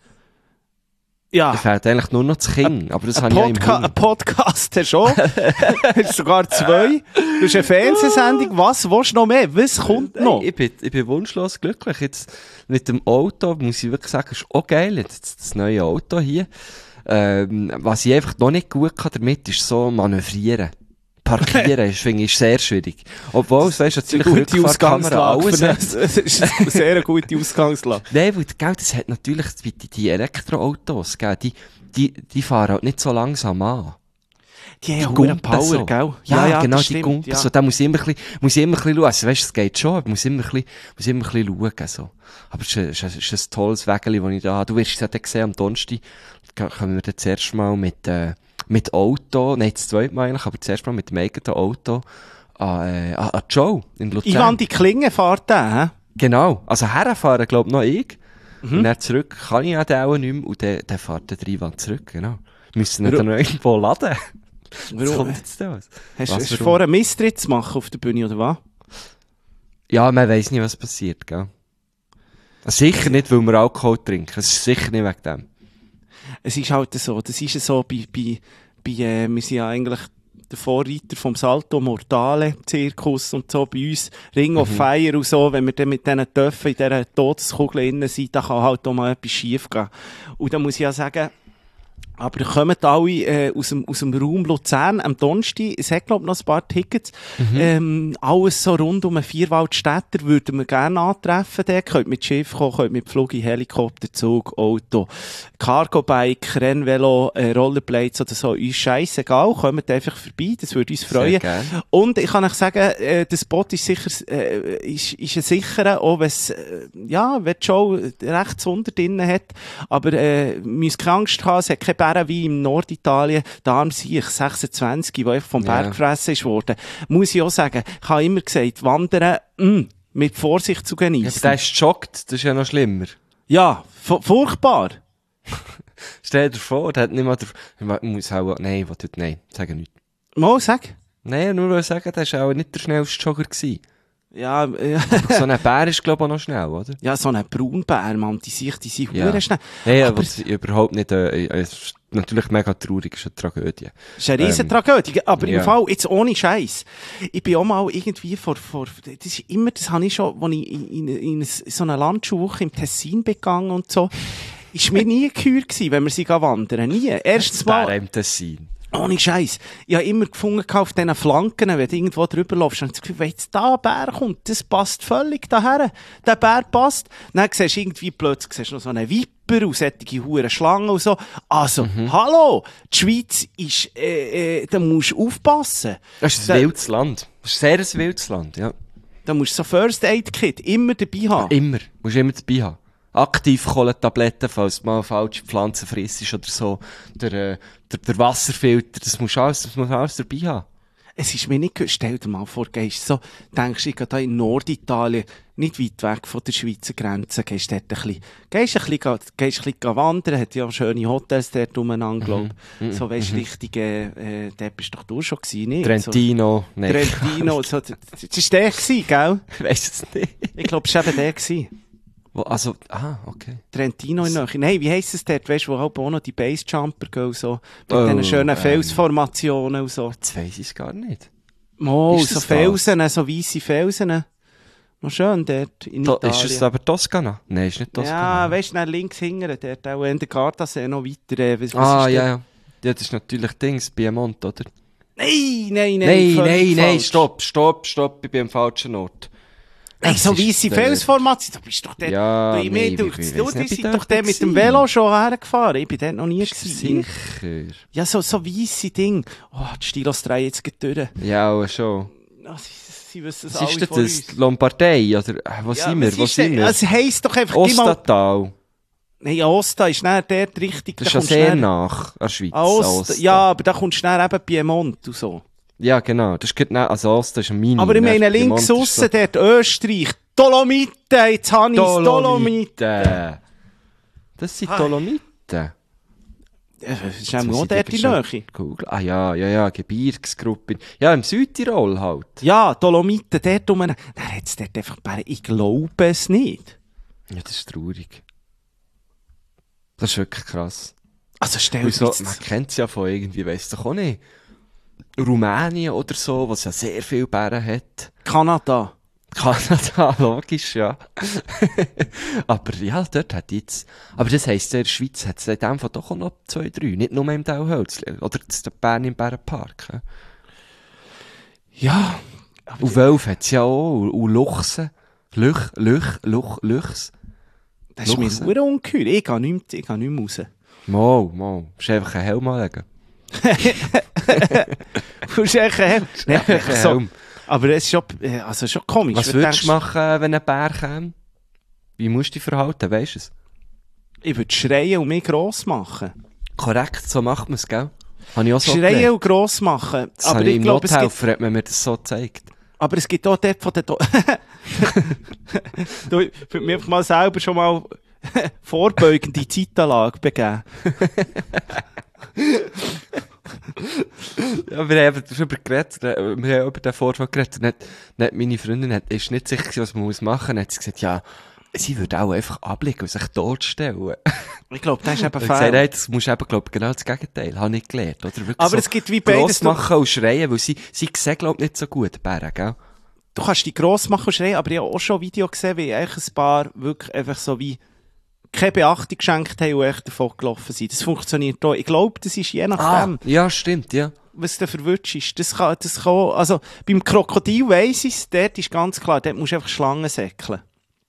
Ja. Da fehlt eigentlich nur noch das Kind, aber das Ein, habe ich ja im Podca ein Hund. Podcast hast du auch. Hast sogar zwei. Du hast eine Fernsehsendung. Was willst du noch mehr? Was kommt noch? Nein, ich, bin, ich bin wunschlos glücklich. Jetzt mit dem Auto, muss ich wirklich sagen, ist auch geil. Jetzt das neue Auto hier. Ähm, was ich einfach noch nicht gut kann damit, ist so manövrieren. Parkieren ist, finde ich, ist sehr schwierig. Obwohl, es weisst natürlich Gute Rückfahrkamera, Ausgangslage. alles für hat. eine- Es ist eine sehr gute Ausgangslage. Nein, weil, gell, das hat natürlich, die, die Elektroautos, gell, die, die, die fahren halt nicht so langsam an. Die haben Die hohe Gumpen Power, so. gell? Ja, genau, das die stimmt, Gumpen ja. so. Da muss ich immer ein bisschen, muss ich immer ein bisschen schauen. Also, weisst, es geht schon, aber muss immer ein bisschen, muss immer ein bisschen schauen, so. Aber es ist, ein- es ist, ein- es ist ein tolles Wägeli, das ich da habe. Du wirst es ja dann sehen, am Donnerstag, da kommen wir dann zuerst mal mit, äh, mit Auto, nein, das zweite Mal eigentlich, aber zuerst mal mit dem eigenen Auto an, äh, an, an Joe in Luzern. Ivan, die Klinge fährt den, hä? Genau. Also herfahren, glaub noch ich. Mhm. Und dann zurück kann ich ja den auch nicht mehr. Und dann, dann fährt der Ivan zurück, genau. Wir müssen ihn Warum? dann noch irgendwo laden. Was Warum? kommt jetzt da was? Hast Was, hast du warum? vor, einen Misstritt zu machen auf der Bühne, oder was? Ja, man weiss nicht, was passiert, gell? Sicher nicht, weil wir Alkohol trinken. Es ist sicher nicht wegen dem. Es ist halt so, das ist so bei, bei, bei äh, wir sind ja eigentlich der Vorreiter vom Salto Mortale Zirkus und so bei uns, Ring of Fire und so, wenn wir dann mit diesen Töpfen in dieser Todeskugel innen sind, da kann halt auch mal etwas schief gehen. Und da muss ich ja sagen, aber kommen alle äh, aus, dem, aus dem Raum Luzern am Donnerstag. Es hat, glaube ich, noch ein paar Tickets. Ähm, alles so rund um den Vierwaldstädter würden wir gerne antreffen. Der könnt mit Schiff kommen, könnt mit Flug, Helikopter, Zug, Auto, Cargo-Bike, Rennvelo, äh, Rollerblades oder so. Uns scheissegal. Kommt einfach vorbei. Das würde uns freuen. Sehr gern. Und ich kann euch sagen, äh, der Spot ist sicher, äh, ist, ist ein sicherer, auch wenn es, äh, ja, wenn die Show rechts unter drinnen hat. Aber, äh, müsst keine Angst haben, es hat keine Bären wie im Norditalien. Da am Sieg sechsundzwanzig, der einfach vom Ja. Berg gefressen ist worden. Muss ich auch sagen, ich habe immer gesagt, Wandern, mh, mit Vorsicht zu Ja, aber genießen. der ist geschockt. Das ist ja noch schlimmer. Ja, fu- furchtbar. Stell dir vor, der hat nicht mal der, ich muss auch, nein, was tut, nein, sag nicht. Mal, sag. Nein, nur will sagen, der war auch nicht der schnellste Jogger gewesen. Ja, äh, So ein Bär ist, glaube ich, auch noch schnell, oder? ja, so ein Braunbär, Mann, die sich, die sind Ja. hure schnell. Nein, Aber- aber was ich überhaupt nicht, äh, es ist natürlich mega traurig, es ist eine Tragödie. Das ist eine riesen Tragödie. Aber ja. im Fall, jetzt ohne Scheiß. Ich bin auch mal irgendwie vor, vor, das ist immer, das habe ich schon, als ich in, in, in so einer Landschulwoche im Tessin begangen und so, ist mir nie geheuer gewesen, wenn wir sie gehen wandern. Nie. Erstens Bär mal, im Tessin. ohne Scheiß. Ich habe immer gefunden, auf diesen Flanken, wenn du irgendwo drüber läufst, habe ich das Gefühl, wenn jetzt da ein Bär kommt, das passt völlig daher. Der Bär passt. Dann siehst du irgendwie plötzlich siehst du noch so einen Viper und solche huren Schlangen und so. Also, hallo! Die Schweiz ist, äh, äh, da musst du aufpassen. Das ist Da- ein wildes Land. Das ist sehr ein wildes Land, ja. Da musst du so First Aid Kit immer dabei haben. Immer. Musst du immer dabei haben. Aktivkohlentabletten, falls du mal falsche Pflanzen frisst oder so. Der, äh, der, der Wasserfilter, das musst du alles, das musst du alles dabei haben. Es ist mir nicht ge- stell dir mal vor, gehst so, denkst du, ich gehe da in Norditalien, nicht weit weg von der Schweizer Grenze, gehst dort ein bisschen, gehst ein bisschen, ga- gehst ein bisschen wandern, hat ja schöne Hotels dort umeinander, glaub. So, weisst, richtig, äh, äh, dort bist doch du schon gewesen, nicht? Trentino, So, nein. Trentino, so, das das war der gewesen, gell? Ich weiss es nicht. Ich glaube, es war eben der gewesen. Wo, also, ah, okay. Trentino in Nähe. Nein, wie heisst es dort, weisst du, wo halt auch noch die Basejumper gehen, so, mit Oh, diesen schönen ähm. Felsformationen und so. Jetzt weiss ich es gar nicht. Oh, Ist so das Felsen, so weisse Felsen. Noch schön dort in To Italien. ist es aber Toskana? Nein, ist nicht Ja, Toskana. weißt du, dann links hinten, dort auch in der Gardasee noch weiter. Äh, was, was ah, ist ja, dort? ja. Ja, das ist natürlich Dings, Piemont, oder? Nein, nein, nein. Nein, völlig nein, nein, falsch. stopp, stopp, stopp, ich bin am falschen Ort. Nein, Es so ist weisse der- Felsformation. Du bist doch dort. Ja, du, nee, mir, ich- du, ich du, weiss du nicht, bist ich bin doch dort der mit dem gewesen. Velo schon hergefahren. Ich bin dort noch nie gewesen. Sicher. Ja, so, so weisse Dinge. Oh, die Stilos drehen jetzt gleich durch. Ja, auch schon. Oh, sie, sie wissen es Was alle ist denn von das? uns. Lombardei? Oder, äh, wo Ja, sind wir? was Wo ist sind denn- wir? Es heisst doch einfach, gib mal... Ostatal. Nein, Aosta ist dann dort richtig... Das ist da schon kommst sehr dann- nach an der Schweiz. Aosta, Aosta. ja, aber da kommst du dann eben Piemont und so. Ja, genau. Das ist genau, also Aosta ist ein Mini. Aber ich ne? meine, Piemont links ist aussen dort Österreich, Dolomiten, jetzt habe ich Dolomiten. Dolomiten. Das sind Hi. Dolomiten. Das ist Jetzt auch muss ich dort die in schon Nähe. googeln. Ah ja, ja, ja, Gebirgsgruppe. Ja, im Südtirol halt. Ja, Dolomiten, dort rum. Dann hat es dort einfach Berge. Ich glaube es nicht. Ja, das ist traurig. Das ist wirklich krass. Also stell Weil dir so, jetzt... man kennt es ja von irgendwie, weiss doch auch nicht. Rumänien oder so, was ja sehr viele Bären hat. Kanada. Kanada, logisch, ja. Aber ja, dort hat jetzt... Aber das heisst, in der Schweiz hat es in dem Fall doch auch noch zwei, drei. Nicht nur im Dauhölzli. Oder in Bern im Bärenpark. Ja. Ja. Und Wölfe hat es ja auch. Und- Und Luchse. Lüch, Lüch, Luch, Lüchs. Das ist mir Luchse. sehr ungeheuer. Ich gehe nicht, ich gehe nicht mehr raus. Mal, mal. Du musst einfach einen Helm anlegen. Du bist echt ein Nein, Einen so. Helm. Aber es ist schon, äh, also schon komisch. Was wenn würdest du denkst, machen, wenn ein Bär käme? Wie musst du dich verhalten, weisst du es? Ich würde schreien und mich gross machen. Korrekt, so macht man es, gell? Habe ich auch so Schreien gelernt. und gross machen. Das Aber habe ich ich im glaube, es gibt, Nothelfer, hat man mir das so gezeigt. aber es gibt auch dort von den... Do du, ich würde mir einfach mal selber schon mal vorbeugende Zeitanlage begeben. Ja, wir haben darüber geredet, wir haben über den Vorfall geredet, und dann hat, dann hat meine Freundin hat, ist nicht sicher gewesen, was man muss machen muss, dann hat sie gesagt, ja, sie würde auch einfach abliegen und sich totstellen. Ich glaube, das ist eben Und ich gesagt, fair. hey, das musst du eben, glaub, genau das Gegenteil, habe ich gelernt, oder? Wirklich Aber so es gibt wie beides. gross Du, machen und schreien, weil sie, sie sehen, glaub nicht so gut, die Bären, gell? du kannst dich gross machen und schreien, aber ich habe auch schon Video gesehen, wie eigentlich ein paar wirklich einfach so wie keine Beachtung geschenkt haben und echt davon gelaufen sind. Das funktioniert auch. Ich glaube, das ist je nachdem, ja, stimmt, ja. was du verwirrt ist. Das kann, das kann, also, beim Krokodil weiss ich es, dort ist ganz klar, dort musst du einfach Schlangen säckeln.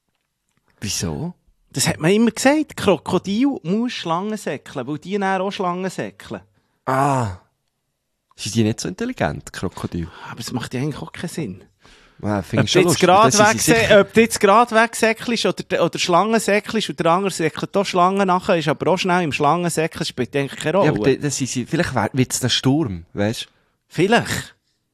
Wieso? Das hat man immer gesagt. Krokodil muss Schlangen säckeln, weil die dann auch Schlangen säckeln. Ah. Sind die nicht so intelligent, Krokodil? Aber das macht ja eigentlich auch keinen Sinn. Ja, finde Ob ich du schon jetzt lustig. gerade Das sind sie weg, sicher- ob du jetzt gerade wegsäckelst oder, oder Schlangen säckelst und der andere säckelt auch Schlangen nachher, ist aber auch schnell im Schlangensäckeln, spielt eigentlich keine Rolle. Ja, aber das sind sie, vielleicht wird es ein Sturm, weißt du? Vielleicht.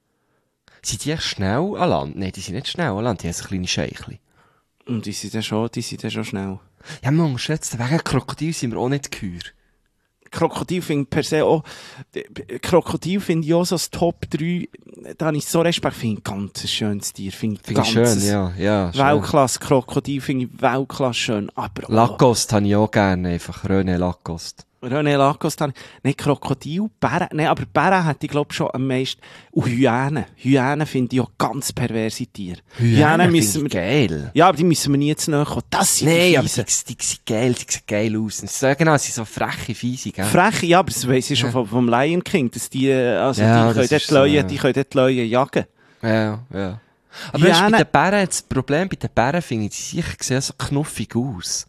Sind die echt schnell an Land? Nein, die sind nicht schnell an Land, die haben so kleine Scheichli. Und die sind dann schon, die sind dann schon schnell. Ja, man muss jetzt, wegen Krokodil sind wir auch nicht geheuer. Krokodil finde ich per se auch, Krokodil finde ich auch so das Top drei, da habe ich so Respekt, finde ich ganz ein schönes Tier, finde ich Finde ich ganz schön, ja, ja. schön. Weltklasse, Krokodil finde ich Weltklasse schön, aber auch Lacoste habe ich auch gerne, einfach René Lacoste. René Lacoste habe ich, nein, Krokodil, Bären, nein, aber Bären hätte ich glaube schon am meisten, und Hyänen, Hyänen finde ich auch ganz perverse Tiere. Hyänen müssen wir, geil. ja, aber die müssen wir nie jetzt näher kommen, das sind Nein, die aber Fiesen. die, die sehen geil, die sehen geil aus. Und so, genau, sie sind so freche, fiese, gell? Freche, ja, aber das weiss ich schon vom, vom Lion King, dass die, also Ja, die können das dort ist so, Leute, ja. die können dort Leute jagen. Ja, ja. Aber weißt, Hyänen- bei den Bären hat das Problem, bei den Bären finde ich, die sicher sehen so knuffig aus.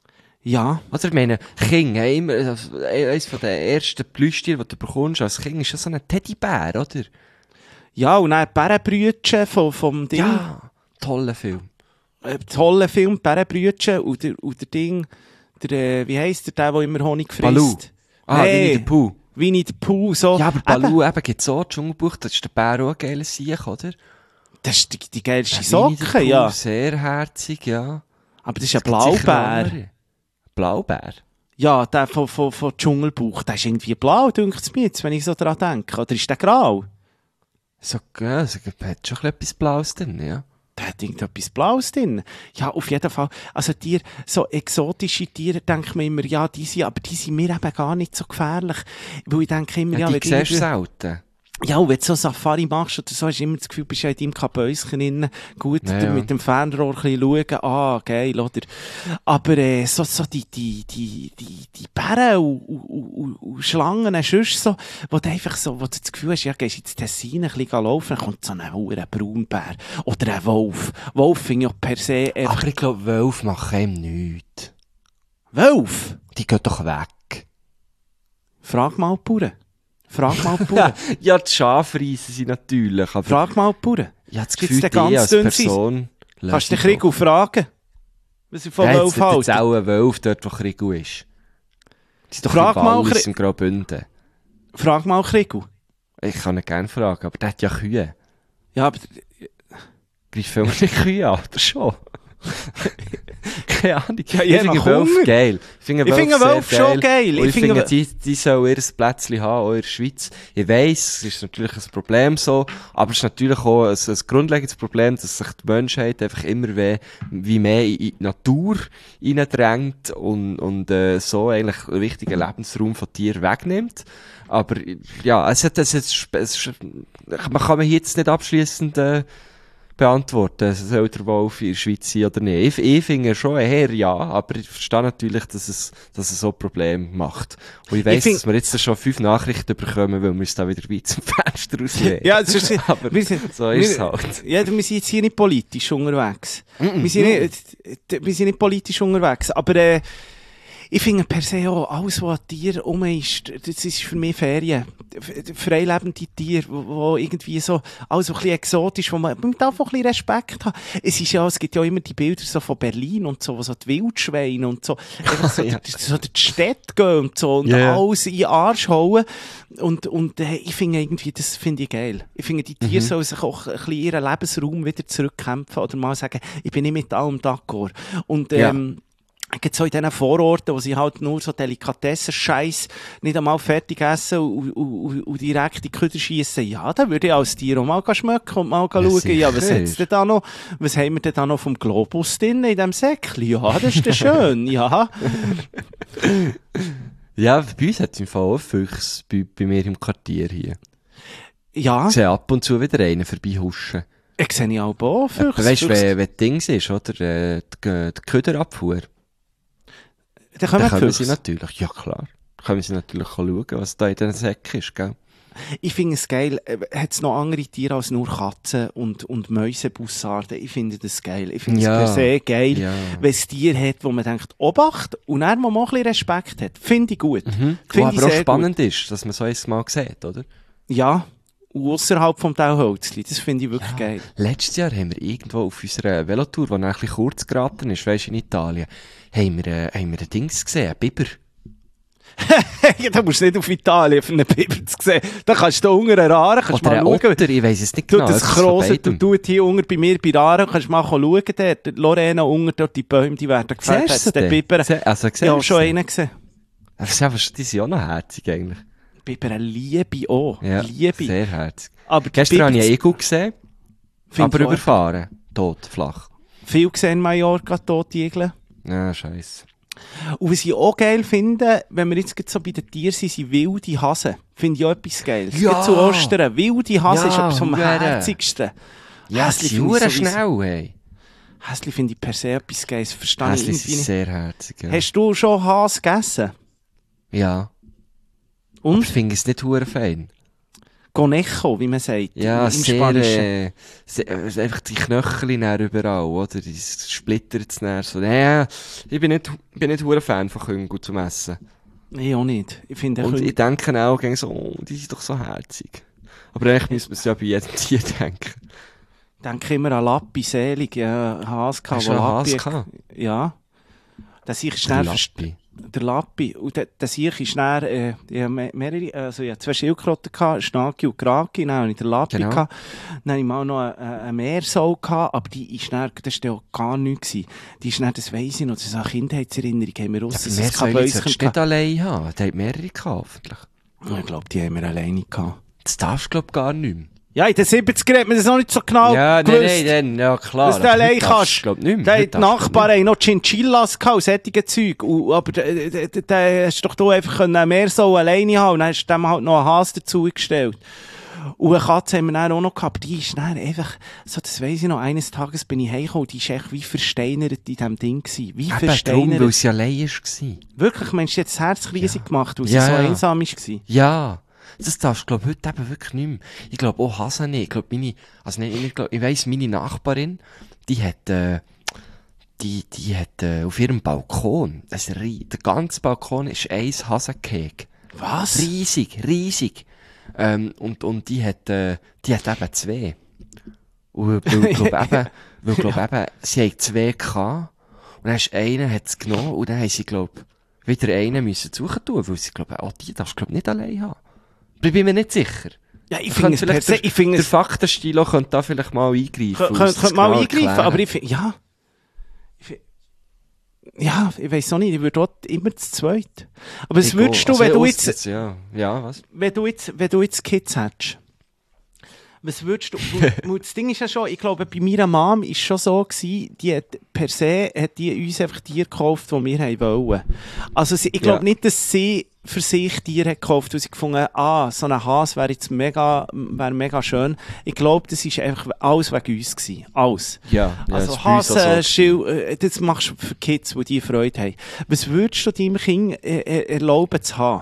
Ja. Oder ich meine, King, hey, immer, also, eines von den ersten Plüschtieren, die du bekommst als King, ist ja so ein Teddybär, oder? Ja, und dann Bärenbrütchen vom, vom Ding. Ja, toller Film. Äh, toller Film, Bärenbrütchen und der, und der Ding, der, äh, wie heisst der, der, der immer Honig frisst? Baloo. Ah, Nee. Winnie the Pooh. Winnie the Pooh, so. Ja, aber Baloo eben gibt's auch, Dschungelbuch, das ist der Bär auch ein geiler Sieg, oder? Das ist die, die geilste Der Winnie the Socke, Pooh, ja. sehr herzig, ja. Aber das ist ein Es gibt sicher Blaubär. andere. Blaubeer? Ja, der von, von, von Dschungelbuch, der ist irgendwie blau, denkt es mir jetzt, wenn ich so dran denke. Oder ist der grau? So, ja, so, hat schon etwas Blaues drin, ja. Der hat irgendetwas Blaues drin. Ja, auf jeden Fall. Also Tiere, so exotische Tiere, denke ich mir immer, ja, die sind, aber die sind mir eben gar nicht so gefährlich. Weil ich denke immer, ja, Ja, wenn die siehst du irgendwie- selten. Ja, und wenn du so Safari machst oder so, hast du immer das Gefühl, bist du in deinem Kabäuschen drin, gut, Ja, ja, ja. mit dem Fernrohr ein bisschen schauen, ah, geil, oder? Aber, äh, so, so die, die, die, die, die Bären und, und, und, und Schlangen, sonst so, wo du einfach so, wo du das Gefühl hast, ja, gehst ins Tessin ein bisschen laufen, dann kommt so ein verdammter Braunbär. Oder ein Wolf. Wolf finde ich auch per se einfach... Aber ich glaube, Wölfe machen ihm nichts. Wolf? Die gehen doch weg. Frag mal die Bauern. Frag mal die Bauern. Ja, die Schafreisen sind natürlich, aber... Frag mal die Bauern. Ja, das Gibt's Gefühl, den die ganz als dünn Person... Kannst du löse den ich Krieg fragen? Was ich von Ja, Wölfen jetzt jetzt halte. auch ein Wolf dort, wo Krigu ist. Die ist doch Frag ein mal, Wallis Kri- im Graubünden. Frag mal Krigu. Ich kann ihn gerne fragen, aber der hat ja Kühe. Ja, aber Greifen wir nicht Kühe an, oder schon? Keine Ahnung. Ja, je ich finde nach Wölfe Hunger. geil. Ich finde Ich finde sehr Wölfe schon geil. Und Ich ich finde- finde, die, die sollen ihr Plätzchen haben, auch in der Schweiz. Ich weiss, es ist natürlich ein Problem so, aber es ist natürlich auch ein, ein grundlegendes Problem, dass sich die Menschheit einfach immer wie, wie mehr in, in die Natur hineindrängt und, und äh, so eigentlich einen wichtigen Lebensraum von Tieren wegnimmt. Aber ja, es hat, es hat, es ist, man kann mir jetzt nicht abschliessend äh, beantworten, soll der Wolf in der Schweiz sein oder nicht. Ich, ich finde schon eher ja, aber ich verstehe natürlich, dass es, dass es so Probleme macht. Und ich weiss, Ich find- dass wir jetzt schon fünf Nachrichten bekommen, weil wir uns da wieder weit zum Fenster rauslegen. ja, das ist, aber wir sind, so ist es wir- halt. Ja, wir sind jetzt hier nicht politisch unterwegs. Wir, sind nicht, wir sind nicht politisch unterwegs. Aber äh, ich finde per se auch, alles, was an Tieren rum ist, das ist für mich Ferien. F- Freilebende Tiere, wo, wo irgendwie so, alles so ein bisschen exotisch, wo man, man darf auch ein bisschen Respekt haben. Es ist ja, es gibt ja immer die Bilder so von Berlin und so, wo so die Wildschweine und so, einfach so, Ja. die, so durch die Städte gehen und so, und Ja. alles in den Arsch hauen. Und, und äh, ich finde irgendwie, das finde ich geil. Ich finde, die Tiere sollen sich auch ein bisschen ihren Lebensraum wieder zurückkämpfen oder mal sagen, ich bin nicht mit allem d'accord. Und, Ja. ähm, gibt so in diesen Vororten, wo sie halt nur so Delikatessen-Scheiß nicht einmal fertig essen und, und, und direkt in die Küder schiessen. Ja, da würde ich als Tier auch mal schmecken und mal schauen, sicher. ja, was hat's denn da noch, was haben wir denn da noch vom Globus drin in diesem Säckchen? Ja, das ist ja schön, ja. Ja, bei uns hat es im Fall auch Füchse bei, bei mir im Quartier hier. Ja, Ich sehe ab und zu wieder einen vorbeihuschen. ich sehe ich auch auch Füchse. Weißt du, Füchse. wenn, wenn Dings ist, oder? Äh, die, die Köderabfuhr. Dann kommen Dann können Füchse. sie natürlich, ja klar. Dann können sie natürlich schauen, was da in den Säcken ist, gell? Ich finde es geil, hat es noch andere Tiere als nur Katzen und, und Mäuse, Bussarden. Ich finde das geil. Ich finde Ja. es per se geil, Ja. wenn es Tiere hat, wo man denkt, Obacht, und dann, wo man auch ein bisschen Respekt hat. Finde ich gut. Mhm. Was Finde ich aber auch sehr spannend ist, dass man so eins mal sieht, oder? gut. Ja, außerhalb vom Tauholzli. Das finde ich wirklich geil. Letztes Jahr haben wir irgendwo auf unserer Velotour, die ein bisschen kurz geraten ist, weisst du, in Italien, haben wir, äh, haben wir ein Dings gesehen, ein Biber. Ja, da musst du nicht auf Italien für einen Biber zu sehen. Da kannst du da unten einen Raren, kannst Oder mal ein schauen. Otter, ich weiss es nicht Du, genau. das etwas von Grosse, du beidem. tut hier unten bei mir bei Raren, kannst mal schauen, der, Lorena unten, dort die Bäume, die werden gefällt. Siehst du Der den? Biber. Se- Also, Ich habe siehst schon du einen gesehen. Das ist einfach, die sind auch noch herzig, eigentlich. Biber liebe auch. Ja, Liebe. sehr herzig. Aber Gestern habe ich einen Biber- Igel gesehen, Find aber ich auch überfahren. Tot, flach. viel gesehen in Mallorca, tote Igel. Ja, scheisse. Und was ich auch geil finde, wenn wir jetzt gerade so bei den Tieren sind, sind wilde Hasen. Finde ich auch etwas Geiles. Ja. Gerade zu Ostern. Wilde Hasen Ja, ist etwas vom hure. herzigsten. Ja, Häsli sie finde ich sind sowieso- schnell, hey. Häsli finde ich per se etwas Geiles. Verstehe ich Häsli irgendwie sind nicht. sehr herzig, ja. Hast du schon Hase gegessen? Ja. Aber Und? ich finde es nicht hure fein. Conejo, wie man sagt. Ja, im sehr, Spanischen. äh, sehr, äh, einfach die Knöchel näher überall, oder? Die splittert es näher so. Nee, ich bin nicht, bin nicht hure Fan von Küngel zum Essen. Ich auch nicht. Ich finde, Und Küng- ich denke auch gegen so, oh, die sind doch so herzig. Aber eigentlich müssen wir es ja bei jedem Tier denken. denke immer an Lappi, selig. Ja, Hase gehabt, Hast wo du einen Lappi- Hase gehabt? Ja. Das ich Der schnell Lappi. Der Lappi. Und der, der Sieg ist dann, äh, ich habe me- mehrere, also ich hatte zwei Schildkröten gehabt, Schnaki und Kraki, dann hatte ich den Lappi Genau. gehabt. Dann hatte ich mal noch eine, eine Meersau gehabt, aber die ist dann, das war ja gar nichts gewesen. Die ist dann, das weiss ich noch, das ist eine Kindheitserinnerung, haben wir raus, Ja, dass mehr es kein soll ich Bäuschen jetzt nicht gehabt. allein haben. Die haben mehrere gehabt, hoffentlich. Ich glaube, die haben wir alleine gehabt. Das darfst du, glaub ich, gar nicht mehr. Ja, in den siebziger hat man das noch nicht so genau ja, nein, gewusst. nein, nein, ja klar. Dass du aber allein heute darfst kannst. du, glaub ich, nicht mehr. Da Heute hat die darfst du Nachbarn haben noch Chinchillas gehabt, solche Zeug. Und, aber da, da, da, da hast du doch da einfach können mehr so alleine haben. Und dann hast du dem halt noch einen Hase dazu gestellt. Und eine Katze haben wir dann auch noch gehabt. Die ist dann einfach, so, das weiss ich noch, eines Tages bin ich heimgekommen, die ist echt wie versteinert in diesem Ding gewesen. Wie Eben darum, versteinert. weil sie allein war. Wirklich, meinst du, jetzt das Herz riesig gemacht, weil Ja, sie so ja. einsam war? Ja, das darfst du, glaub ich, heute eben wirklich nicht mehr. Ich glaube auch Hasen nicht. Ich glaube, meine, also nicht, ich, glaub, ich weiss, meine Nachbarin, die hat, äh, die, die hat, äh, auf ihrem Balkon, das ist rie- der ganze Balkon ist ein Hasenkeg. Was? Riesig, riesig. Ähm, und, und die hat, äh, die hat eben zwei. Und, weil, glaub, eben, weil, glaub, eben, sie hat zwei gehabt. Und dann hast einer hat's genommen und dann haben sie, glaub, wieder einen müssen suchen tun, weil sie, glaub, auch die darfst du, glaub, nicht allein haben. Ich bin mir nicht sicher. Ja, ich Da finde es könnte per se, vielleicht ich finde Der es, Faktenstilo könnte da vielleicht mal eingreifen. könnt, und könnt, das könnt mal genau eingreifen, erklären. aber ich finde, ja. Ich find, ja, ich weiss auch nicht, ich würde dort immer zu zweit. Aber was Ich würdest gehe. du, wenn Also, du ich jetzt, aus- Ja, ja, was? wenn du jetzt, wenn du jetzt Kids hättest? Was würdest du, weil- weil das Ding ist ja schon, ich glaube, bei meiner Mom ist schon so gewesen, die hat per se, hat die uns einfach Tiere gekauft, die wir haben wollen. Also sie, ich glaube Ja. nicht, dass sie für sich Tiere hat gekauft, weil sie gefunden hat, ah, so ein Hase wäre jetzt mega, wäre mega schön. Ich glaube, das ist einfach alles wegen uns gewesen. Alles. Ja, ja Also das ist bei uns auch Hasen, so. Schild, äh, das machst du für Kids, die die Freude haben. Was würdest du deinem Kind äh, äh, erlauben zu haben?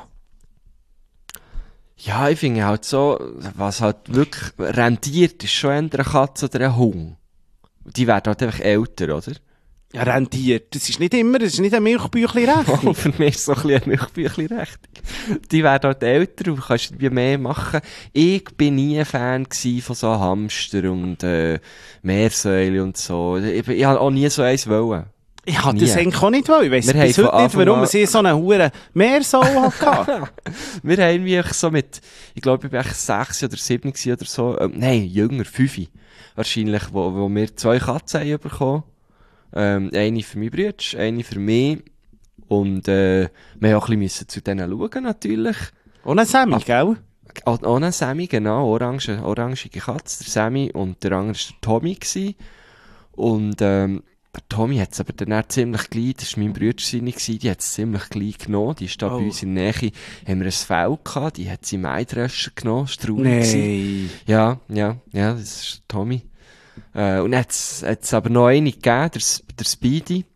Ja, ich finde halt so, was halt wirklich rentiert, ist schon entweder eine Katze oder ein Hund. Die werden halt einfach älter, oder? Ja, rentiert. Das ist nicht immer, das ist nicht ein Milchbüchli-Rechnung. Und für mich ist es so ein bisschen eine Milchbüchli-Rechnung. Die werden halt älter und du kannst irgendwie mehr machen. Ich bin nie ein Fan gewesen von so Hamster und äh, Meersäule und so. Ich, ich habe auch nie so eins wollen. Ich hatte Nie. das eigentlich auch nicht wollen. Ich weiss Wir bis haben heute von nicht, Anfang warum an- sie so einen Huren Meersäule hatte. Wir haben irgendwie einfach so mit, ich glaube, ich war echt sechs oder sieben gewesen oder so. Ähm, nein, jünger, fünf. Wahrscheinlich, wo, wo wir zwei Katzen haben bekommen. Ähm, eine für meinen Bruder, eine für mich. Und äh, wir haben auch ein bisschen zu denen schauen, natürlich. Und ein Sammy, gell? Auch auch ein Sammy, genau, orange, orangige Katze, der Sammy, und der andere war der Tommy gewesen. Und ähm, der Tommy hat es aber dann auch ziemlich gleich, das war mein Bruder seine, gewesen, die hat es ziemlich gleich genommen. Die ist da Oh. bei uns in der Nähe, haben wir ein Fell gehabt, die hat sie im Eidröschen genommen, das war traurig gewesen. Nein. Ja, ja, ja, das ist Tommy. Äh, und dann hat es aber noch eine gegeben, der, S- der Speedy.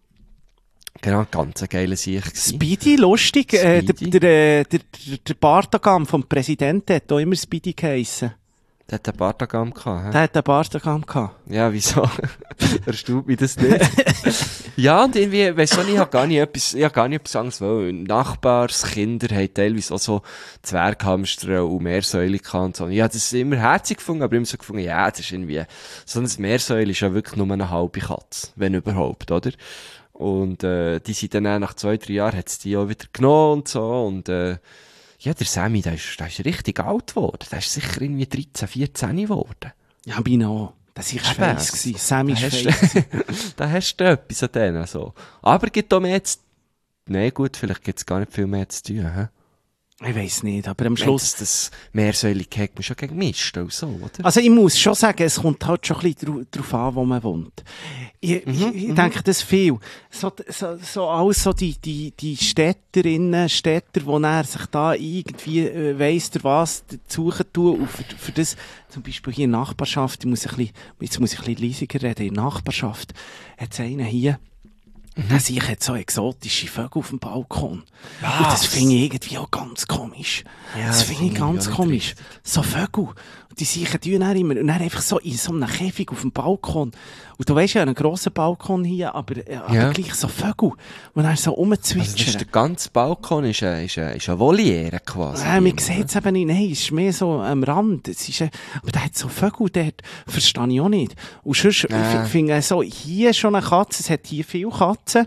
Genau, ganz ein geiler Sieg gewesen. Speedy, lustig. Äh, der, Speedy. der, äh, der, der, der Bartagam vom Präsidenten hat auch immer Speedy geheissen. Der hat einen Bartagam gehabt, hä? Der hat einen Bartagam gehabt. Ja, wieso? Erstaunt mich das nicht. Ja, und irgendwie, weiss auch nicht, ich hab gar nicht etwas, ich hab gar nicht etwas anderes wollen. Nachbarskinder haben teilweise auch so Zwerghamster und Meersäule gehabt und so. Ich hab das immer herzig gefunden, aber immer so gefunden, ja, das ist irgendwie, so ein Meersäule ist ja wirklich nur eine halbe Katze, wenn überhaupt, oder? Und, äh, die sind dann auch nach zwei, drei Jahren, hat's die auch wieder genommen und so, und, äh, ja, der Sammy, der ist, der ist richtig alt geworden. Der ist sicher irgendwie dreizehn, vierzehn geworden. Ja, meine auch. Das war Eben, feiss gewesen. Sammy Da war hast, feiss. da hast du etwas an denen, so. Aber gibt auch mehr zu, nein, gut, vielleicht gibt's gar nicht viel mehr zu tun, hä? Ich weiss nicht, aber am Schluss, Schluss... das Meersäulig hat man schon gegen Mist, auch so, oder? Also ich muss schon sagen, es kommt halt schon ein bisschen drau- drauf an, wo man wohnt. Ich, ich, ich denke das viel. So, so, so alles so die, die, die Städterinnen, Städter, die dann sich da irgendwie, äh, weiss der was, suchen tun, und für, für das, zum Beispiel hier in der Nachbarschaft, ich muss ein bisschen, jetzt muss ich ein bisschen leisiger reden, in der Nachbarschaft hat es einen hier, der sich hat so exotische Vögel auf dem Balkon. Und das finde ich irgendwie auch ganz komisch. Ja, das das finde finde ich ich ganz auch nicht komisch. So Vögel. Und die sichern die dann immer. Und dann einfach so in so einem Käfig auf dem Balkon. Und du weisst ja, einen grossen Balkon hier, aber, äh, aber Ja. gleich so Vögel. Und dann so Also, das ist, rumzwitschern. der ganze Balkon ist eine, ist eine, ist eine Voliere quasi. Äh, man sieht es eben nicht. Nein, es ist mehr so am Rand. Es ist, äh, aber der hat so Vögel, der hat, verstehe ich auch nicht. Und sonst, Äh. ich finde so, hier schon eine Katze, es hat hier viele Katzen.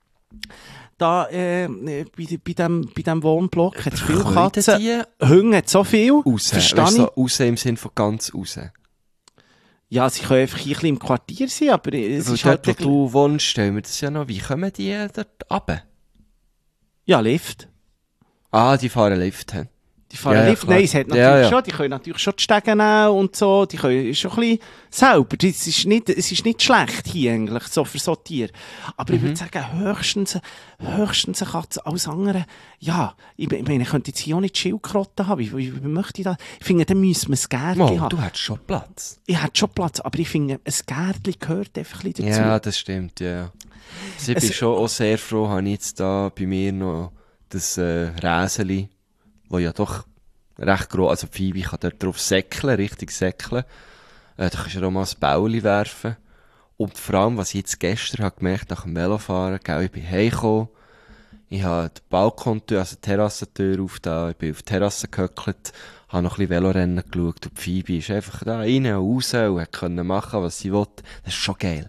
Da, äh, bei, bei dem, bei dem Wohnblock hat es viele Können Katzen. die Hunde hat so viel. raus? Verstehe Weißt ich. du, so raus im Sinn von ganz raus. Ja, sie können einfach hier ein bisschen im Quartier sein, aber es Weil ist halt... dort, wo du wohnst, stellen wir das ja noch. Wie kommen die dort runter? Ja, Lift. Ah, die fahren Lift, hä? Die fahren Ja, ja, Lift. klar. Nein, es hat natürlich Ja, ja. schon, die können natürlich schon die Stege nehmen und so, die können schon ein bisschen selber. Es ist nicht, es ist nicht schlecht hier eigentlich, so für so Tiere. Aber ich Mhm. würde sagen, höchstens, höchstens eine Katze, alles andere, ja, ich, ich meine, ich könnte jetzt hier auch nicht Schildkröten haben, wie, wie, wie möchte ich das? Ich finde, dann müssen wir ein Gärtchen Mal, haben. du hättest schon Platz. Ich hätte schon Platz, aber ich finde, ein Gärtchen gehört einfach ein bisschen dazu. Ja, das stimmt, ja. Also ich Es- bin schon auch sehr froh, habe ich jetzt da bei mir noch das äh, Räseli, wo ja doch recht groß, also Phoebe kann dort drauf säckeln, richtig säckeln. Äh, da kannst du auch mal ein Bauli werfen. Und vor allem, was ich jetzt gestern habe gemerkt, nach dem Velofahren, gell, ich bin heimgekommen, ich habe die Balkontür, also die Terrassentür aufgetan, ich bin auf die Terrasse gehöckelt, habe noch ein bisschen Velorennen geschaut und die Phoebe ist einfach da rein und raus und hat können machen, was sie will. Das ist schon geil.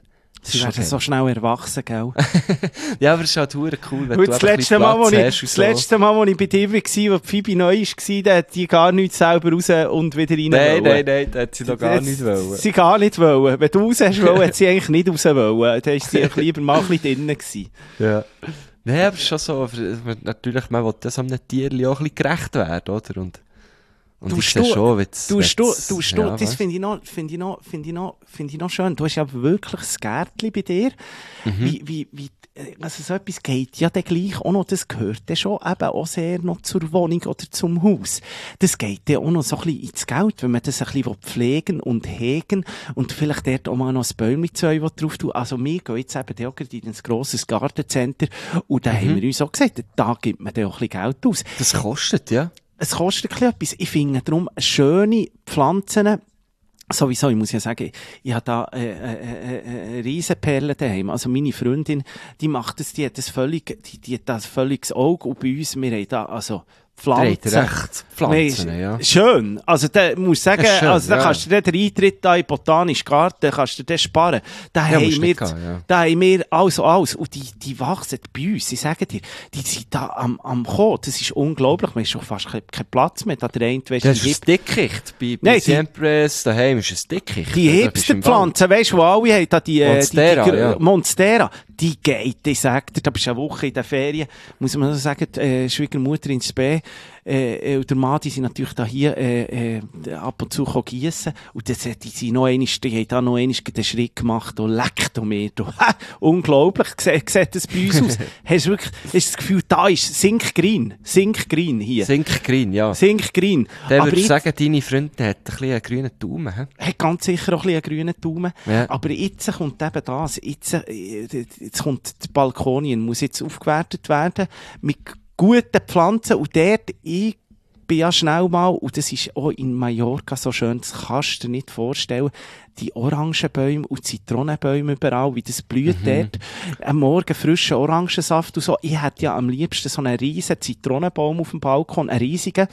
Das Sie ist werden schon so schnell erwachsen, gell? Ja, aber es ist halt verdammt cool, wenn Weil du das einfach ein letzte bisschen Mal, wo Platz ich, hast und das so. letzte Mal, wo ich bei dir war, wo die Phoebe neu war, da hat die gar nichts selber raus und wieder rein Nein, wollen. nein, nein, das hat sie doch gar Jetzt- nicht wollen. Sie gar nicht wollen. Wenn du raus hast wollen, hat sie eigentlich nicht raus wollen. Da war sie eigentlich lieber mal ein bisschen drinnen gewesen. Ja. Nein, aber es ist schon so, aber natürlich, man will ja so einem Tierli auch ein bisschen gerecht werden, oder? Und, und Du ich sehe stu- schon, wenn's, Du, stu, wenn's- du, stu, ja, das weißt. finde ich, noch, find ich, noch, find ich, noch, find ich noch schön. Du hast ja wirklich ein Gärtchen bei dir. Mhm. Wie, wie, wie, also so etwas geht ja dann gleich auch noch, das gehört dann schon eben auch sehr noch zur Wohnung oder zum Haus. Das geht dann auch noch so ein bisschen ins Geld, wenn man das ein bisschen pflegen und hegen und vielleicht dort auch mal noch ein Bäumchen zu euch drauf tun. Also wir gehen jetzt eben dann auch gerade in ein grosses Gartencenter und da Mhm. haben wir uns auch gesagt, da gibt man dann auch ein bisschen Geld aus. Das kostet, ja. Es kostet ein bisschen etwas. Ich finde darum schöne Pflanzen, sowieso, ich muss ja sagen, ich habe da äh, äh, äh, Riesenperlen daheim. Also meine Freundin, die macht das, die hat das völlig, die, die hat das völliges Auge und bei uns, wir haben da also Pflanzen. Der hat recht Pflanzen, Weisst, ja. Schön. Also, da muss ich sagen, Das ist schön, also, da ja. kannst du dir den Eintritt da in den Botanischen Garten, kannst du dir den sparen. Da Ja, haben musst wir, nicht gehen, ja. da haben wir also alles. Und die, die wachsen bei uns. Ich sage dir, die sind da am, am Kommen. Das ist unglaublich. Man hat schon fast keinen kein Platz mehr. Da der eine, weisst, Das die ist ein Dickicht. Bei, bei Nein, die- Siempres daheim ist es Dickicht. Die oder? Da bist du im Wald. Hipsterpflanzen, weisst du, die alle haben, da die, äh, Monstera, die, die, ja. Monstera, die geht, ich sag dir, da bist du eine Woche in den Ferien, muss man so sagen, die, äh, Schwiegermutter ins B, äh, und der Mann, die sind natürlich da hier, äh, äh, ab und zu gießen und das, die sind noch einmal, die haben da noch einmal den Schritt gemacht, und leckt um mir, du. Ha, unglaublich, sieht, sieht das bei uns aus. Hast du wirklich, hast das Gefühl, da ist Sink Green, Sink Green hier. Sink Green, ja. Sink Green. Dann Aber würde ich jetzt- sagen, deine Freundin hat ein bisschen einen grünen Daumen. He? hat ganz sicher auch ein bisschen einen grünen Daumen. Ja. Aber jetzt kommt eben das. Jetzt, äh, jetzt kommt die Balkonien, muss jetzt aufgewertet werden mit guten Pflanzen. Und dort, ich bin ja schnell mal, und das ist auch in Mallorca so schön, das kannst du dir nicht vorstellen, die Orangenbäume und Zitronenbäume überall, wie das blüht Mhm. dort. Am Morgen frischen Orangensaft und so. Ich hätte ja am liebsten so einen riesen Zitronenbaum auf dem Balkon, einen riesigen.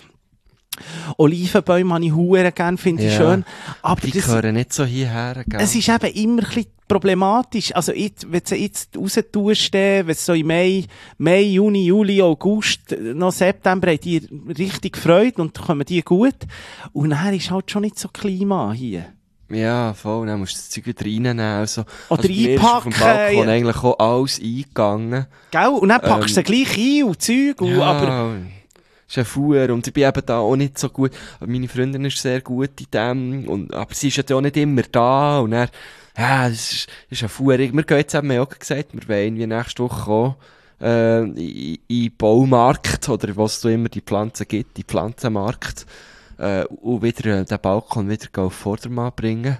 Olivenbäume habe ich hure gern, finde ich Ja. schön. Aber Die das, gehören nicht so hierher, gell? es ist eben immer ein bisschen problematisch. Also, jetzt, wenn du sie jetzt raus tust, wenn es so im Mai, Mai, Juni, Juli, August, noch September, haben die richtig Freude und kommen die gut. Und dann ist halt schon nicht so Klima hier. Ja, voll, dann musst du das Zeug wieder reinnehmen. Also, Oder also bei mir ist auf dem einpacken, Balkon ja. eigentlich auch alles eingegangen. Gell? Und dann packst du sie Ähm, gleich ein und Zeug. Und, aber, Ja, ist ein Fuhr und ich bin eben da auch nicht so gut. Aber meine Freundin ist sehr gut in dem, und, aber sie ist ja auch nicht immer da, und dann, ja, das ist, ist ein Fuhr. Wir gehen jetzt, haben wir auch gesagt, wir wollen irgendwie nächste Woche kommen, äh, in, in den Baumarkt, oder was es da immer die Pflanzen gibt, die Pflanzenmarkt, äh, und wieder äh, den Balkon wieder auf Vordermann bringen.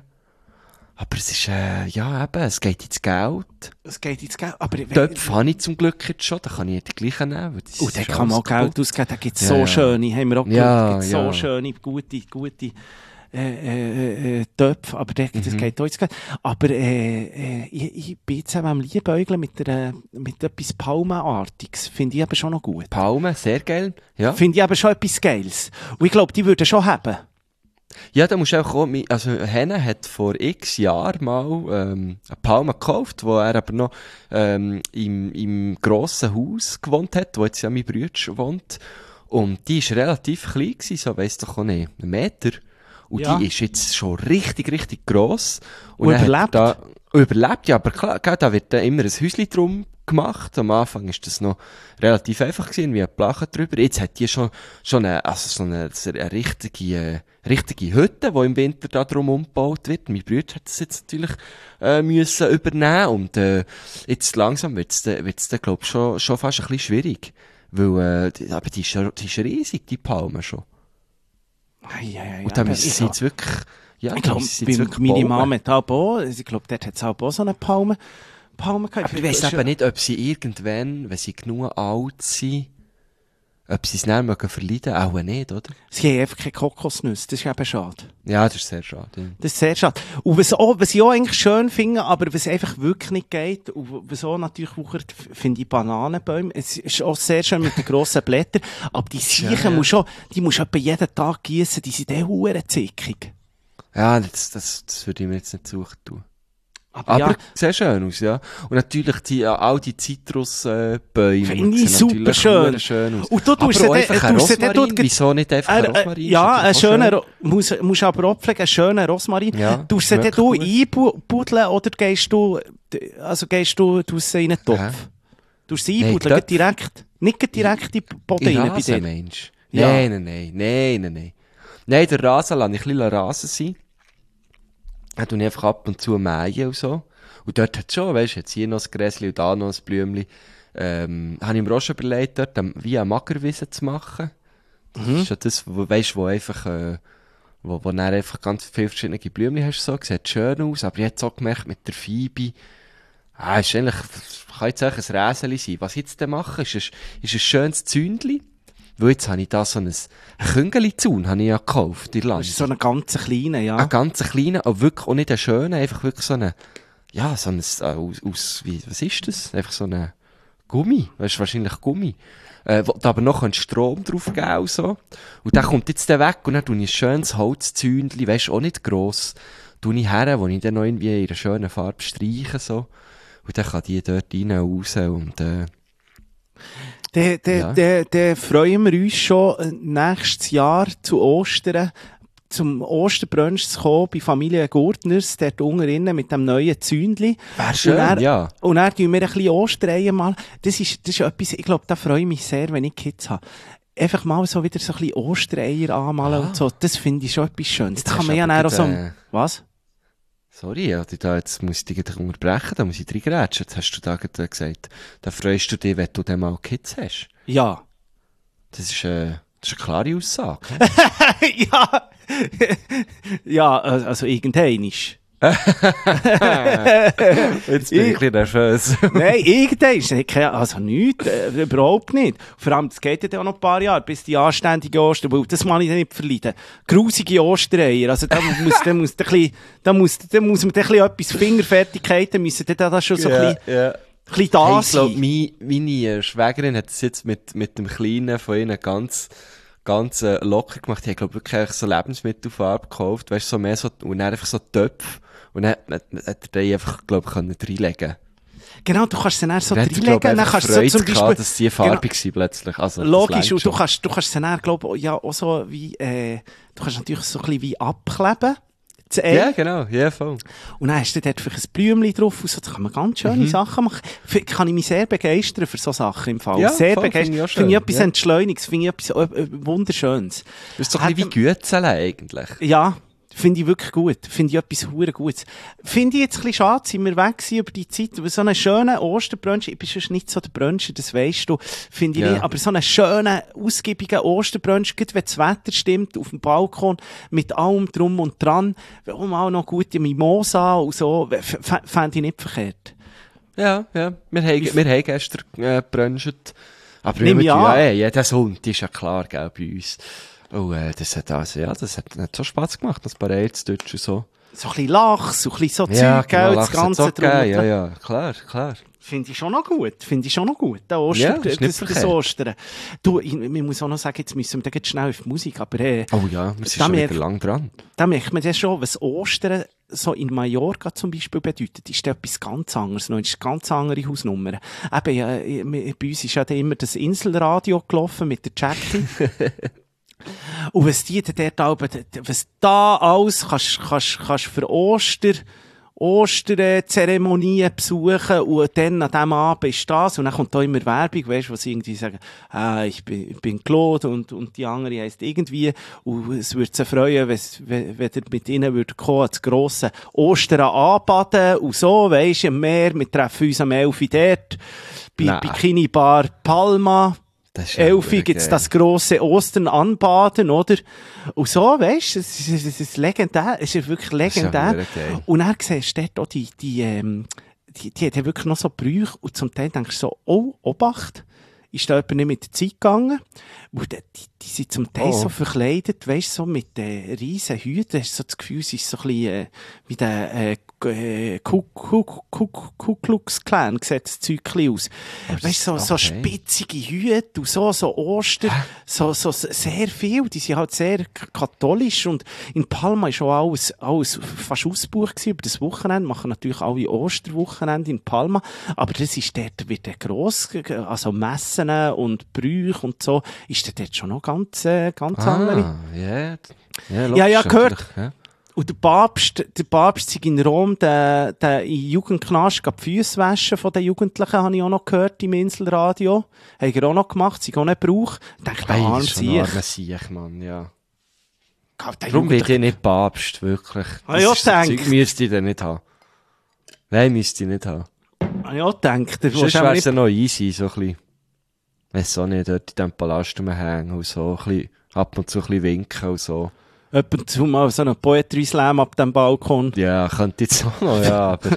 Aber es ist, äh, ja eben, es geht ins Geld. es geht jetzt Geld. Aber, Töpfe habe ich zum Glück jetzt schon, da kann ich die gleichen nehmen. weil das Und da ist kann man auch alles Geld ausgeben, da gibt es Ja, so ja. schöne, haben wir auch Ja, gehört, gibt's so ja. schöne, gute, gute äh, äh, äh, Töpfe, aber der, das Mhm. geht auch ins Geld. Aber äh, äh, ich, ich bin jetzt eben am Liebäugeln mit, der, mit etwas Palmenartiges, finde ich eben schon noch gut. Palmen, sehr geil. Ja. Finde ich eben schon etwas Geiles. Und ich glaube, die würden schon haben. Ja, da musst du auch kommen. Also, Henne hat vor x Jahren mal, ähm, eine Palme gekauft, wo er aber noch, ähm, im, im grossen Haus gewohnt hat, wo jetzt ja mein Bruder wohnt. Und die ist relativ klein gewesen, so weiss doch auch nicht, einen Meter. Und Ja. die ist jetzt schon richtig, richtig gross. Und dann hat er überlebt? Da, überlebt, ja, aber klar, gell, da wird dann immer ein Häuschen drum gemacht. Am Anfang ist das noch relativ einfach gewesen, wie ein Plachen drüber. Jetzt hat die schon, schon eine, also so eine, so eine richtige, äh, richtige Hütte, die im Winter da drum umgebaut wird. Mein Bruder hat das jetzt natürlich, äh, müssen übernehmen. Und, äh, jetzt langsam wird's, dann- wird's dann, glaub ich, schon, schon fast ein bisschen schwierig. Weil, äh, die, aber die ist, die ist riesig, die Palme schon. Ei, ei, ei, Und da aber müssen ich sie jetzt wirklich, ja, Ich da glaube, müssen sie jetzt wirklich meine bauen. Mama hat auch, auch, ich glaube, dort hat es auch, auch so eine Palme, Palme gehabt. Aber ich weiss eben nicht, ob sie irgendwann, wenn sie genug alt sind, ob sie es nicht mögen verleiden, auch nicht, oder? Sie haben einfach keine Kokosnüsse, das ist eben schade. Ja, das ist sehr schade. Ja. Das ist sehr schade. Und was, auch, was ich auch eigentlich schön finde, aber was einfach wirklich nicht geht, und was auch natürlich wuchert, finde ich Bananenbäume. Es ist auch sehr schön mit den grossen Blättern, aber die Siechen ja. musst du die musst du etwa jeden Tag gießen, die sind dann verdammt zickig. Ja, das, das, das würde ich mir jetzt nicht suchen tun. Aber, Aber ja, sieht schön aus, ja. Und natürlich die, all die Zitrusbäume. Finde ich super schön. schön aus. Und du tust aber auch sie einfach dann- ein tust sie dann Rosmarin. dort- Wieso nicht einfach ein Äh, Rosmarin? äh, ja, Ist ein doch auch schöner, schön. Ro- muss, musst aber auch pflegen, einen schönen Rosmarin. Ja, Tust du sie dann schmeckt du gut. einbuddeln oder gehst du, also gehst du, tust sie in einen Topf? Hä? Tust du sie Nein, einbuddeln, Töpf. gleich direkt? Nicht gleich direkt in die Boden In rein bei Rasen, dir? Mensch. Ja. Nein, nein, nein, nein, nein, nein. Nein, der Rasen lasse ich ein bisschen Rasen sein. Dann tue ich einfach ab und zu mähen und so. Und dort hat es schon, weißt du, jetzt hier noch ein Gräschen und da noch ein Blümchen. Ähm, habe ich mir auch schon überlegt, dort am- wie eine Magerwiese zu machen. Das ist ja das, wo, weißt, wo einfach, äh, wo, wo dann einfach ganz viele verschiedene Blümchen hast, so. Sieht schön aus, aber ich habe jetzt auch gemerkt, mit der Phoebe, ah, ist eigentlich, kann jetzt eigentlich ein Räseli sein. Was ich jetzt denn mache, ist ein, ist ein schönes Zündli. Weil jetzt habe ich da so ein, ein Küngeli-Zaun, habe ich ja gekauft, in Das Land. ist so einen ganz kleinen, ja. Ein ganz kleiner, aber wirklich auch nicht ein schöner, einfach wirklich so eine, ja, so ein, äh, aus, aus, wie, was ist das? Einfach so ein Gummi, das ist wahrscheinlich Gummi. Äh, wo du aber noch einen Strom drauf geben und so. Und der kommt jetzt dann weg und dann tue ich ein schönes Holzzündli, weisst auch nicht gross, tue ich her, wo ich dann noch irgendwie in einer schönen Farbe streiche, so. Und dann kann die dort rein und raus und, äh, Dann, dann, Ja. dann, dann freuen wir uns schon äh, nächstes Jahr zu Ostern, zum Osterbrunch zu kommen bei Familie Gurtners, dort unten innen mit dem neuen Zündli. Wäre schön, und dann, ja. Und dann tun wir ein bisschen Ostereier mal. Das ist, das ist etwas, ich glaube, da freue ich mich sehr, wenn ich Kids habe. Einfach mal so wieder so ein bisschen Ostereier anmalen Ah. und so. Das finde ich schon etwas Schönes. Da Jetzt kann man hast ja du dann aber auch so... gerade, äh, Was? Sorry, ja, die da, jetzt muss ich dich gleich unterbrechen, da muss ich reingrätschen. Jetzt hast du da gerade gesagt, da freust du dich, wenn du dann mal Kids hast. Ja. Das ist, äh, das ist eine klare Aussage. ja. ja, also irgendeinisch. Jetzt bin ich ein bisschen nervös. Nein, irgendwann ist es keine- also nichts, äh, überhaupt nicht. Vor allem, es geht ja auch noch ein paar Jahre, bis die anständige Ostern, weil das kann ich dann nicht verleiden. Grusige Ostereier, also da muss, da muss, da bisschen, da muss, da muss man da ein bisschen etwas Fingerfertigkeiten, müssen da, da schon so ein bisschen, ja. ein bisschen da Hey, ich glaube, sein. meine, meine äh, Schwägerin hat es jetzt mit, mit dem Kleinen von ihnen ganz, ganz äh, locker gemacht. Die haben, glaube wirklich eigentlich so Lebensmittelfarbe gekauft, weißt du, so mehr so, und dann einfach so Töpfe. Und dann hat hat er die einfach, glaube ich, können reinlegen. Genau, du kannst sie dann so Dann hat er, reinlegen, glaube ich, dann einfach kannst du so Freude zum Beispiel... gehabt, dass die farbig sind plötzlich. Also, das Logisch, reicht und du schon. kannst, du kannst sie dann, glaube ich, ja, auch so wie, äh, du kannst natürlich so ein bisschen wie abkleben. Das Ei. Ja, genau, ja, voll. Und dann hast du dort vielleicht ein Blümchen drauf und so, da kann man ganz schöne Sachen machen. F- Kann ich mich sehr begeistern für so Sachen im Fall. Ja, sehr voll, begeistert. finde ich auch Finde ich schön, etwas ja. Entschleuniges, finde ich etwas äh, äh, Wunderschönes. Das ist so ein bisschen wie Güezel eigentlich. Ja, finde ich wirklich gut. Finde ich etwas hure Gutes. Finde ich jetzt ein bisschen schade, sind wir weg gewesen über die Zeit. Aber so einen schönen Osterbrunch, ich bin schon nicht so der Bruncher, das weisst du, finde ich Ja. nicht. Aber so einen schönen, ausgiebigen Osterbrunch, gerade wenn das Wetter stimmt, auf dem Balkon, mit allem drum und dran, auch mal noch gute Mimosa und so, f- f- fände ich nicht verkehrt. Ja, ja. Wir haben, wir haben gestern äh, gebruncht. Aber Nimm wir ja tun- an. ja, ja, jeder Hund ist ja klar, gell, bei uns. Oh, äh, das hat also, ja, das hat, hat so Spass gemacht, das Pareilsdeutsch und so. So ein bisschen Lachs, so ein bisschen so Ja, Zeug, gell, das Lachs hat's Ganze auch drum und gegeben. Ja, dran. ja, klar, klar. Finde ich schon noch gut. Finde ich schon noch gut. Der Oster, Ja, ist nicht das, das verkehrt. Ostern. Du, ich, ich muss auch noch sagen, jetzt müssen wir dann gleich schnell auf die Musik, aber äh, Oh ja, wir sind Da schon merkt- wieder lang dran. da merkt man das schon, was Ostern so in Mallorca zum Beispiel bedeutet, ist das etwas ganz anderes. Noch ist eine ganz andere Hausnummer. Eben, ja, äh, bei uns ist ja dann immer das Inselradio gelaufen mit der Jackie. Und was die dann dort alle, was da alles kannst, kannst, kannst für Oster, Osterzeremonien besuchen und dann an diesem Abend ist das und dann kommt da immer Werbung, weißt du, wo sie irgendwie sagen, ah, ich bin, ich bin Claude und, und die andere heisst irgendwie und es würde sie freuen, wenn's- wenn, wenn ihr mit ihnen würdet kommen, das grosse Ostern anbaden und so, weisst du, am Meer, wir treffen uns am Elfi dort, bei Nein. Bikini Bar Palma. Das ist ja Elfi verdammt gibt's geil. das grosse Ostern anbaden, oder? Und so, weisst du, es ist, es ist, es ist legendär, es ist wirklich ist ja legendär. verdammt geil. Und dann siehst du dort auch die, die, ähm, die, die, die haben wirklich noch so Brüche und zum Teil denkst du so, oh, Obacht, ist da jemand nicht mit der Zeit gegangen. Und die, die, die sind zum Teil Oh. so verkleidet, weisst du, so mit äh, riesen Hüten. Hast du so das Gefühl, es ist so ein bisschen äh, wie der äh, äh, Ku Ku Ku Ku Klux Klan, sieht das Zeug ein bisschen aus. Weisst du, so, so okay. spitzige Hüte und so, so Oster, so, so sehr viel. Die sind halt sehr k- katholisch und in Palma ist auch alles, alles fast ausgebucht gewesen über das Wochenende. Machen natürlich alle Osterwochenende in Palma. Aber das ist dort, wird der gross, also Messen und Brüche und so, ist der dort schon noch ganz, äh, ganz andere. Ah, yeah. ja. Ja, ja, logisch, gehört. natürlich, ja. Und der Papst, der Papst sei in Rom, der, der in Jugendknast die Füße waschen von den Jugendlichen, habe ich auch noch gehört im Inselradio. Haben er auch noch gemacht, sie auch nicht gebraucht. Ich denke, der Hey, arm das ist schon ein armer Siech, Mann, ja. Gott, der Darum bin Jugendliche- ich nicht Papst, wirklich. Ah, ja, ist so denk. Zeug müsste ich dann nicht haben. Nein, müsste ich nicht haben. Habe ich auch gedacht. Der Sonst willst auch wäre nicht- es ja noch easy, so ein bisschen, weiss auch nicht, dort in diesem Palast rumhängen und so, ein bisschen, ab und zu ein bisschen winken und so. Ab und zu mal so einen Poetry Slam ab dem Balkon. Ja, könnte jetzt auch noch, ja, aber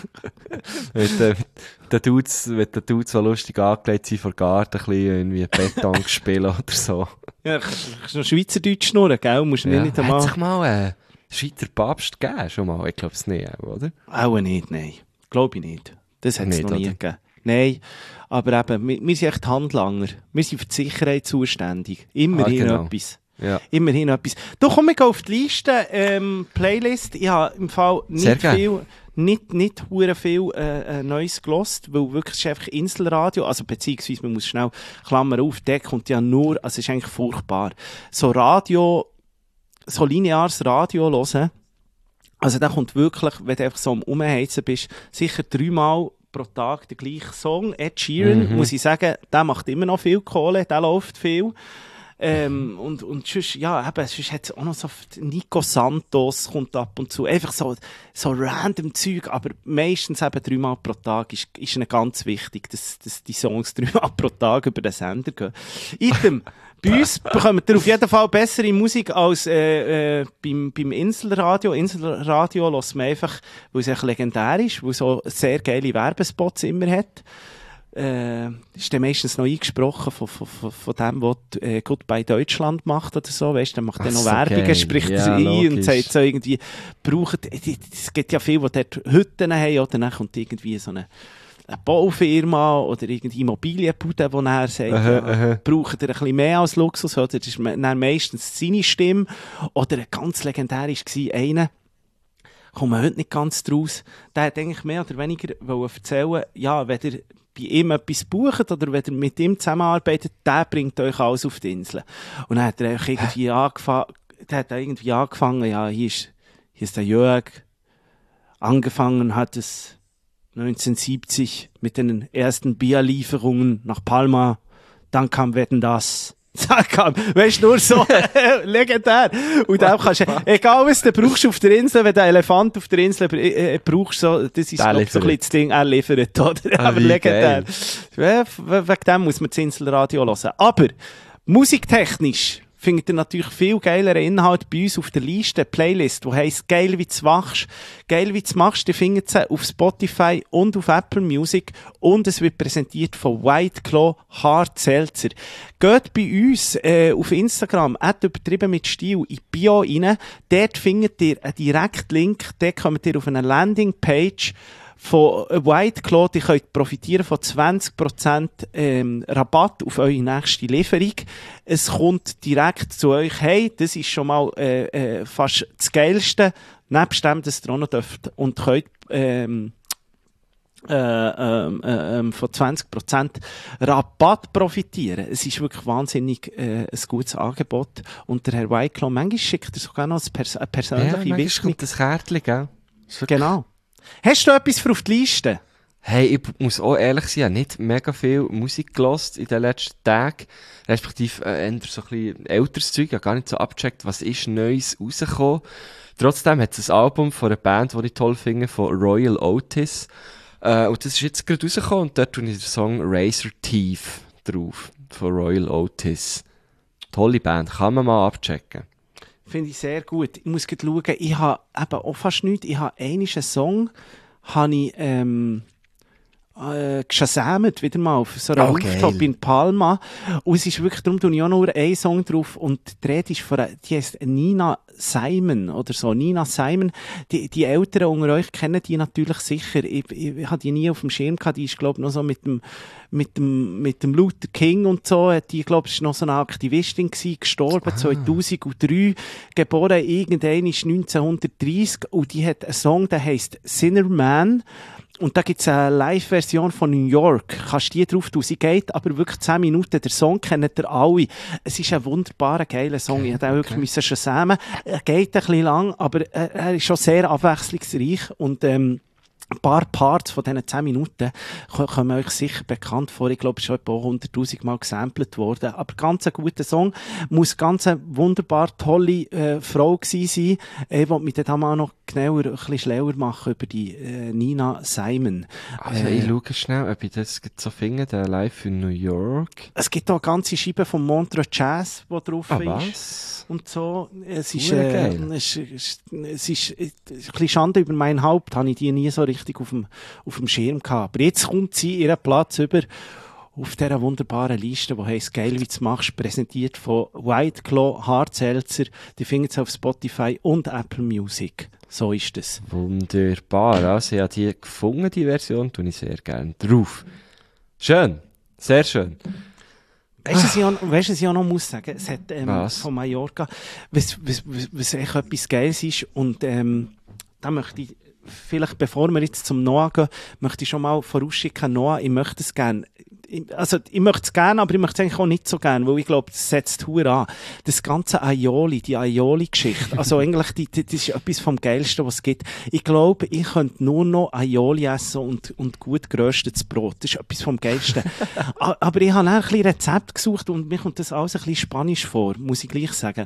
wenn der, der Dudes, wenn der Dudes so lustig angelegt sind vor Garten, ein bisschen irgendwie Beton spielen oder so. Ja, kannst du noch Schweizerdeutsch schnurren, gell? Musst du mir Ja. nicht Hat einmal... sich mal einen Schweizer Papst gegeben, schon mal? Ich glaube es nicht, oder? Auch nicht, nein. Glaube ich nicht. Das hat es Nicht, noch nie oder? gegeben. Nein, aber eben, wir, wir sind echt Handlanger. Wir sind für die Sicherheit zuständig. Immerhin Ah, genau. etwas. Ja. Immerhin etwas. Du, komm, ich gehe auf die Liste, ähm, Playlist. Ich habe im Fall Sehr nicht gern. viel, nicht, nicht hure viel, äh, äh, Neues gelost, weil wirklich, es ist einfach Inselradio, also beziehungsweise, man muss schnell Klammer auf, der kommt ja nur, also es ist eigentlich furchtbar. So Radio, so lineares Radio hören, also da kommt wirklich, wenn du einfach so am Umheizen bist, sicher dreimal pro Tag der gleiche Song. Ed Sheeran, Mhm. muss ich sagen, der macht immer noch viel Kohle, der läuft viel. Ähm, und, und sonst, ja, eben, sonst hat es auch noch so, Nico Santos kommt ab und zu, einfach so, so random Zeug, aber meistens eben dreimal pro Tag ist, ist ihnen ganz wichtig, dass, dass die Songs dreimal pro Tag über den Sender gehen. Item, bei uns bekommt ihr auf jeden Fall bessere Musik als äh, äh, beim, beim Inselradio. Inselradio lässt man einfach, weil es echt legendär ist, weil es so sehr geile Werbespots immer hat. Äh, ist dann meistens noch eingesprochen von, von, von, von dem, was äh, Goodbye Deutschland macht oder so, weißt, dann macht er Ach noch so, Werbungen, geil. spricht Ja, das ein und logisch. sagt so irgendwie, braucht, es gibt ja viele, die dort Hütten haben, oder dann kommt irgendwie so eine, eine Baufirma oder irgendwie Immobilienbude, wo er sagt, Aha, ja, aha. braucht er ein bisschen mehr als Luxus, oder das ist dann meistens seine Stimme, oder ein ganz legendärisch war einer, komme heute nicht ganz draus. Der hat eigentlich mehr oder weniger wollen erzählen, ja, wenn ihr bei ihm etwas bucht oder wenn ihr mit ihm zusammenarbeitet, der bringt euch alles auf die Insel. Und dann hat er einfach irgendwie angefangen, der hat irgendwie angefangen, ja, hier ist, hier ist der Jörg. Angefangen hat es neunzehnhundertsiebzig mit den ersten Bierlieferungen nach Palma. Dann kam Wetten, das. Da kam, weißt du, nur so, legendär. Und auch kannst du, egal was du brauchst auf der Insel, wenn du einen Elefant auf der Insel äh, äh, brauchst, so, das ist, Der glaub, so ein bisschen liefert. das Ding, er liefert, oder? Ah, Aber wie legendär. Ja, w- wegen dem muss man das Inselradio hören. Aber, musiktechnisch, findet ihr natürlich viel geilere Inhalt bei uns auf der Liste, Playlist, die heisst «Geil, wie du machst». «Geil, wie du machst», die findet sie auf Spotify und auf Apple Music und es wird präsentiert von White Claw Hard Seltzer. Geht bei uns äh, auf Instagram, at übertrieben mit Stil, in die Bio rein. Dort findet ihr einen Direktlink, dort kommt ihr auf eine Landingpage von White Claw, die könnt profitieren von zwanzig Prozent ähm, Rabatt auf eure nächste Lieferung. Es kommt direkt zu euch. Hey, das ist schon mal äh, äh, fast das Geilste. Nebst dem, dass ihr auch noch dürft und könnt ähm, äh, ähm, äh, ähm, von zwanzig Prozent Rabatt profitieren. Es ist wirklich wahnsinnig äh, ein gutes Angebot. Und der Herr White Claw, manchmal schickt er sogar noch eine, pers eine Ja, persönliche manchmal Widmung. kommt das Kärtchen, gell? Ist wirklich- Genau. Hast du etwas für auf die Liste? Hey, ich muss auch ehrlich sein, ich habe nicht mega viel Musik gelost in den letzten Tagen. Respektive äh, eher so ein bisschen älteres Zeug. Ich habe gar nicht so abgecheckt, was ist Neues rausgekommen. Trotzdem hat es ein Album von einer Band, die ich toll finde, von Royal Otis. Äh, und das ist jetzt gerade rausgekommen und dort tue ich den Song Razor Thief drauf. Von Royal Otis. Tolle Band, kann man mal abchecken. Finde ich sehr gut. Ich muss gerade schauen, ich habe eben auch fast nichts. Ich habe einen Song, habe ich, ähm, äh, geschasamet, wieder mal, auf so einer Oh, Rooftop geil. in Palma. Und es ist wirklich, darum tue ich auch nur einen Song drauf. Und die Rede ist von, einer- die heisst Nina Simon oder so. Nina Simon. Die, die Älteren unter euch kennen die natürlich sicher. Ich, ich, ich hatte die nie auf dem Schirm gehabt. Die ist, glaube ich, noch so mit dem, mit dem, mit dem Luther King und so. Die, glaube ich, ist noch so eine Aktivistin gewesen, gestorben, zweitausenddrei. Geboren irgendwann ist neunzehnhundertdreissig. Und die hat einen Song, der heisst Sinner Man. Und da gibt's eine Live-Version von New York. Kannst du die drauf tun? Sie geht aber wirklich zehn Minuten. Der Song kennt ihr alle. Es ist ein wunderbarer, geiler Song. Ich hätte auch wirklich müssen schon sagen. Er geht ein bisschen lang, aber er, er ist schon sehr abwechslungsreich. Und, ähm, ein paar Parts von diesen zehn Minuten ko- kommen euch sicher bekannt vor. Ich glaube, es ist schon etwa hunderttausend Mal gesampelt worden. Aber ganz ein guter Song. Muss ganz eine wunderbar tolle äh, Frau gewesen sein. Ich wollte mich dann mal noch genauer, ein bisschen schlauer machen über die äh, Nina Simon. Also Äh, ich schaue schnell, ob ich das so finde, der live in New York. Es gibt auch ganze Scheiben von Montreux Jazz, die drauf Ah, ist. was? Und so. Es ist, Hure äh, geil. es ist, es ist, äh, ein bisschen Schande über mein Haupt, habe ich die nie so richtig auf dem, auf dem Schirm gehabt. Aber jetzt kommt sie ihren Platz über auf dieser wunderbaren Liste, die heisst «Geil, wie du machst», präsentiert von White Claw Hard Seltzer. Die findet ihr auf Spotify und Apple Music. So ist es. Wunderbar. Also ich habe die gefunden, die Version, tue ich sehr gerne drauf. Schön. Sehr schön. Weißt du, was ich auch, weißt, du, was ich auch noch muss sagen? Es hat, ähm, Was? von Mallorca, was, was, was, was echt etwas Geiles ist. Und, ähm, da möchte ich, vielleicht bevor wir jetzt zum Noah gehen, möchte ich schon mal vorausschicken, Noah, ich möchte es gerne. Ich- Also, ich möchte es gerne, aber ich möchte es eigentlich auch nicht so gerne, weil ich glaube, das setzt hure an. Das ganze Aioli, die Aioli-Geschichte. Also, eigentlich, die, die, das ist etwas vom Geilsten, was es gibt. Ich glaube, ich könnte nur noch Aioli essen und, und gut geröstetes Brot. Das ist etwas vom Geilsten. A- aber ich habe auch ein bisschen Rezept gesucht und mir kommt das alles ein bisschen spanisch vor, muss ich gleich sagen.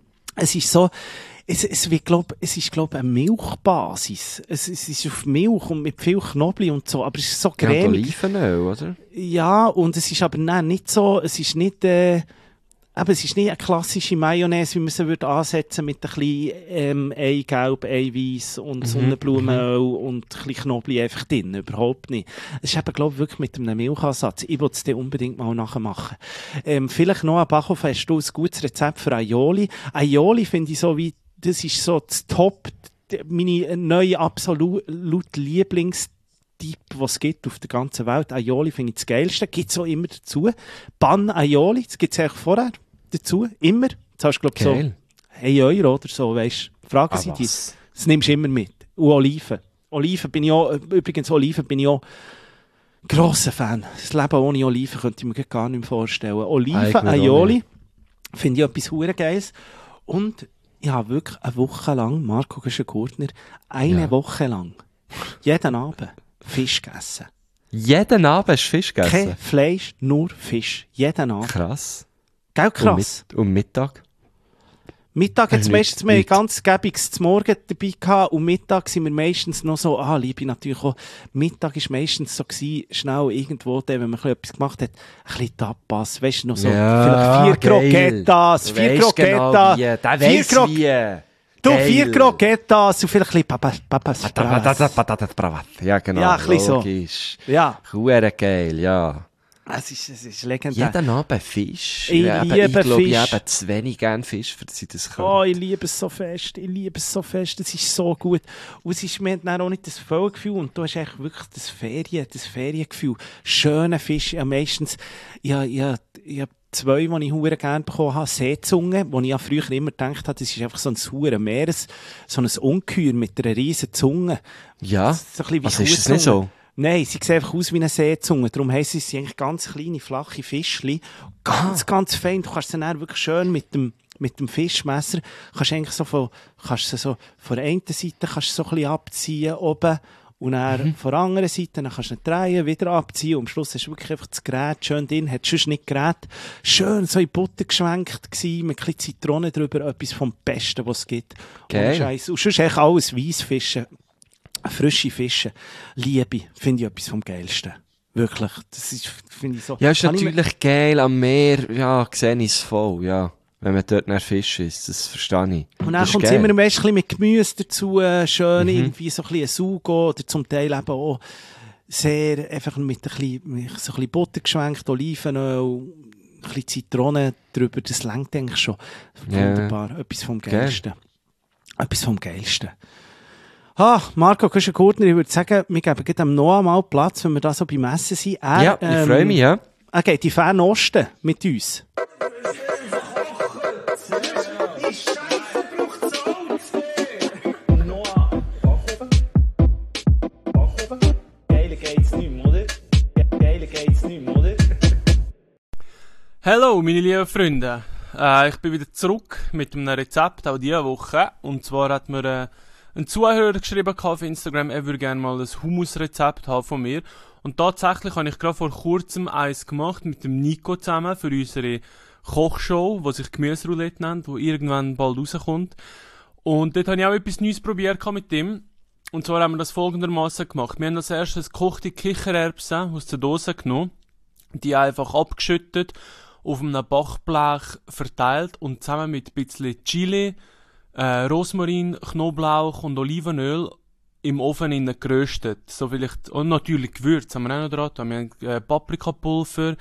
Es ist so, es, es, wird, glaub, es ist, glaube ich, eine Milchbasis. Es, es ist auf Milch und mit viel Knoblauch und so, aber es ist so Ja, und cremig. Olivenöl, oder? Ja, und es ist aber nein, nicht so, es ist nicht, äh, aber es ist nicht eine klassische Mayonnaise, wie man sie würde ansetzen mit ein bisschen ähm, Eigelb, Eiweiß und Sonnenblumenöl und ein bisschen Knoblauch einfach drin. Überhaupt nicht. Es ist eben, glaube ich, wirklich mit einem Milchansatz. Ich will es dir unbedingt mal nachmachen. Ähm, vielleicht noch, Bachhoff, hast du ein gutes Rezept für Aioli? Aioli finde ich so wie, das ist so das Top, die- meine neue absolut Lieblings- Typ, was es gibt auf der ganzen Welt. Aioli finde ich das Geilste. Gibt es auch immer dazu. Pan Aioli, das gibt es eigentlich vorher dazu. Immer. Jetzt hast du, glaube ich, so Geil. ein Euro oder so, weisst du. Fragen Ah, sie dich. was? Das nimmst du immer mit. Und Oliven. Oliven bin ich auch, übrigens Oliven bin ich auch grosser Fan. Das Leben ohne Oliven könnte ich mir gar nicht mehr vorstellen. Oliven, Eigentlich auch Aioli, finde ich etwas hure Geiles. Und ich habe wirklich eine Woche lang, Marco Güschen-Gurtner, eine Ja. Woche lang, jeden Abend, Fisch gegessen. Jeden Abend hast du Fisch Kein gegessen? Fleisch, nur Fisch. Jeden Abend. Krass. Gell, Und, krass. mit, und Mittag? Mittag hat es Nicht- meistens mehr nicht. ganz gäbiges zum Morgen dabei gehabt und Mittag sind wir meistens noch so, ah, liebe natürlich auch, Mittag ist meistens so gewesen, schnell irgendwo, dann, wenn man ein bisschen etwas gemacht hat, ein bisschen Tapas, weißt du, noch so, Ja, vielleicht vier geil. Croquetas, Du vier weisst genau Croquetas, wie. Der vier weiss Cro wie. du, Geil. vier Croquetas und vielleicht ein bisschen Papas, Papas, Bravas. Patatas bravas. Ja, genau. Ja, ein bisschen so. Logisch. Ja, Hure geil, ja. es ist, es ist legendär. Jeden Abend Fisch. Ich Ja, eben, liebe ich glaube, ich Fisch. habe zu wenig gern Fisch, für dass ich das kann. Oh, ich liebe es so fest, ich liebe es so fest, es ist so gut. Und es ist mir dann auch nicht das Vollgefühl und du hast eigentlich wirklich das Ferien, das Feriengefühl. Schöne Fische, ja meistens, ja, ja, ja, zwei, die ich hure gerne bekommen habe, Seezunge, wo ich ja früher immer gedacht habe, das ist einfach so ein hure Meeres, so ein Ungeheuer mit einer riesen Zunge. Ja? So ein bisschen wie Also ist das nicht Kuhzunge. so? Nein, sie sehen einfach aus wie eine Seezunge. Darum heissen sie eigentlich ganz kleine, flache Fischchen. Ganz, ganz fein. Du kannst sie dann wirklich schön mit dem, mit dem Fischmesser, kannst eigentlich so von, kannst sie so, von der einen Seite kannst du so ein bisschen abziehen oben. Und dann Mhm. von der anderen Seite, dann kannst du ihn drehen, wieder abziehen. Und am Schluss hast du wirklich einfach das Gerät schön drin. Hättest du sonst nicht Gerät. Schön so in Butter geschwenkt gewesen, mit ein bisschen Zitrone drüber. Etwas vom Besten, was es gibt. Geil. Ohne Scheiss. Und sonst eigentlich alles Weissfischen. Frische Fische, Liebe, finde ich etwas vom Geilsten. Wirklich. Das ist, finde ich so. Ja, ist Habe ich mir- natürlich geil am Meer. Ja, sehe ich es voll, ja. Wenn man dort nach Fisch isst, das verstehe ich. Und dann Das ist kommt es geil. immer meist ein bisschen mit Gemüse dazu, äh, schön Mhm. irgendwie so ein bisschen ein Sugo oder zum Teil eben auch sehr einfach mit ein bisschen, mit so ein bisschen Butter geschwenkt, Olivenöl, ein bisschen Zitrone drüber, das lenkt eigentlich schon. Wunderbar, yeah. Etwas vom Geilsten. Geil. Etwas vom Geilsten. Ah, Marco Kuschen-Gurtner, ich würde sagen, wir geben dem Noah mal Platz, wenn wir da so beim Essen sind. Er, ja, ich ähm, freue mich, ja. Er geht in den Fernen Osten mit uns. Hallo meine lieben Freunde, äh, ich bin wieder zurück mit einem Rezept, auch diese Woche. Und zwar hat mir äh, ein Zuhörer geschrieben auf Instagram, er würde gerne mal ein Hummusrezept haben von mir. Und tatsächlich habe ich gerade vor kurzem eins gemacht mit dem Nico zusammen für unsere Kochshow, die sich Gemüseroulette nennt, die irgendwann bald rauskommt. Und dort habe ich auch etwas Neues probiert mit ihm. Und zwar haben wir das folgendermaßen gemacht. Wir haben als erstes gekochte Kichererbsen aus der Dose genommen, die einfach abgeschüttet, auf einem Backblech verteilt und zusammen mit ein bisschen Chili, äh, Rosmarin, Knoblauch und Olivenöl im Ofen innen geröstet. So vielleicht, und natürlich Gewürze haben wir auch noch dran. Wir haben äh, Paprikapulver,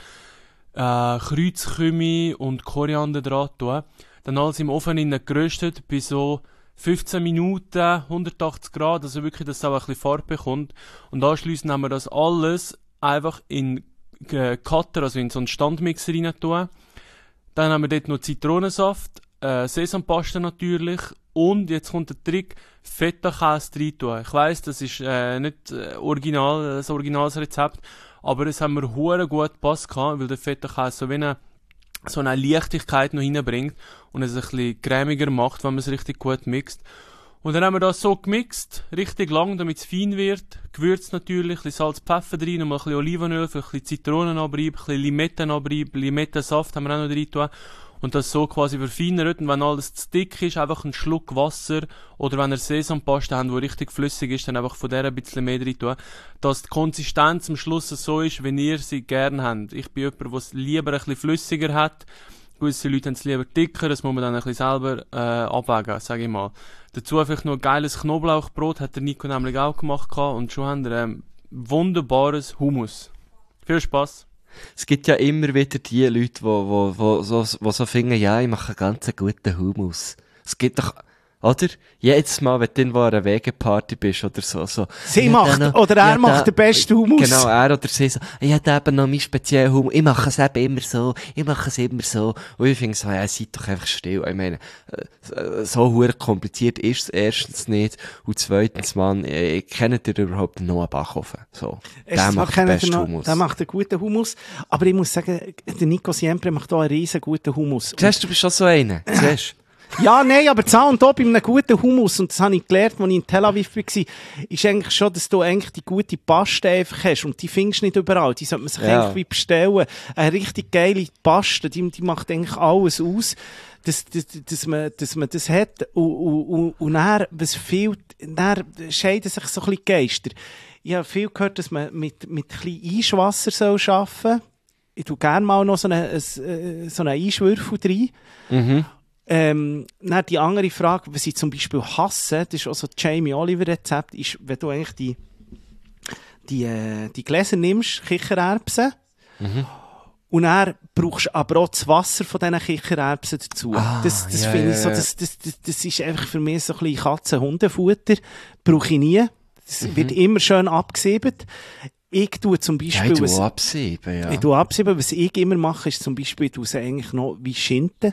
äh, Kreuzkümmel und Koriander dran. Dann alles im Ofen innen geröstet bis so fünfzehn Minuten, hundertachtzig Grad, also wirklich, dass es auch ein bisschen Farbe bekommt. Und anschliessend haben wir das alles einfach in Cutter, also in so einen Standmixer rein tun. Dann haben wir dort noch Zitronensaft, äh, Sesampaste natürlich und jetzt kommt der Trick, Feta-Käse rein tun. Ich weiss, das ist äh, nicht äh, original, das originales Rezept, aber es haben wir hure gut gepasst gehabt, weil der Feta-Käse so wie eine, so eine Leichtigkeit noch reinbringt und es ein bisschen cremiger macht, wenn man es richtig gut mixt. Und dann haben wir das so gemixt, richtig lang, damit es fein wird. Gewürzt natürlich, ein bisschen Salz, Pfeffer drin, nochmal ein bisschen Olivenöl, ein bisschen Zitronenabrieb, ein bisschen Limettenabrieb, Limettensaft haben wir auch noch drin getan. Und das so quasi verfeinert. Und wenn alles zu dick ist, einfach einen Schluck Wasser. Oder wenn ihr Sesampaste habt, die richtig flüssig ist, dann einfach von der ein bisschen mehr drin tun. Dass die Konsistenz am Schluss so ist, wie ihr sie gerne habt. Ich bin jemand, der es lieber ein bisschen flüssiger hat. Gewisse Leute haben es lieber dicker, das muss man dann ein bisschen selber äh, abwägen, sage ich mal. Dazu vielleicht noch ein geiles Knoblauchbrot, hat der Nico nämlich auch gemacht gehabt, und schon haben wir ähm, wunderbares Hummus. Viel Spass. Es gibt ja immer wieder die Leute, die wo, wo, so, wo so finden, ja, ich mache einen ganz guten Hummus. Es gibt doch, oder? Jedes Mal, wenn du irgendwo an einer Wegeparty bist oder so, so. Sie macht, noch, oder er macht den besten Hummus. Genau, er oder sie so, ich habe eben noch meinen speziellen Hummus, ich mache es eben immer so, ich mache es immer so. Und ich finde so, ja, seid doch einfach still. Ich meine, so hure kompliziert ist es erstens nicht. Und zweitens, Mann, ich kenne dir überhaupt noch einen Backofen. So. Der macht den besten Hummus. Der macht einen guten Hummus. Aber ich muss sagen, der Nico Siempre macht auch einen riesen guten Hummus. Siehst du, du bist schon so einer. Siehst Ja, nein, aber Zahn und da bei einem guten Hummus, und das habe ich gelernt, als ich in Tel Aviv war, ist eigentlich schon, dass du eigentlich die gute Paste einfach hast, und die findest du nicht überall, die sollte man sich ja. irgendwie bestellen. Eine richtig geile Paste, die, die macht eigentlich alles aus, dass, dass, dass, man, dass man das hat, und, und, und dann, was fehlt, dann scheiden sich so ein bisschen Geister. Ich habe viel gehört, dass man mit, mit ein bisschen Eiswasser soll arbeiten soll. Ich tue gerne mal noch so einen, so einen Eiswürfel rein. Mhm. Ähm, dann die andere Frage, was ich zum Beispiel hasse, das ist auch so das Jamie Oliver Rezept, ist, wenn du eigentlich die, die, äh, die Gläser nimmst, Kichererbsen, mhm. und dann brauchst du aber auch das Wasser von diesen Kichererbsen dazu. Ah, das das ja, finde ich ja, so, ja. das, das, das, das ist einfach für mich so ein bisschen Katzen-Hundefutter. Brauche ich nie. Das mhm. wird immer schön abgesiebet. Ich tue zum Beispiel... Ja, ich tue was, absieben, ja. Ich tue absieben. Was ich immer mache, ist zum Beispiel, ich tue sie eigentlich noch wie Schinken.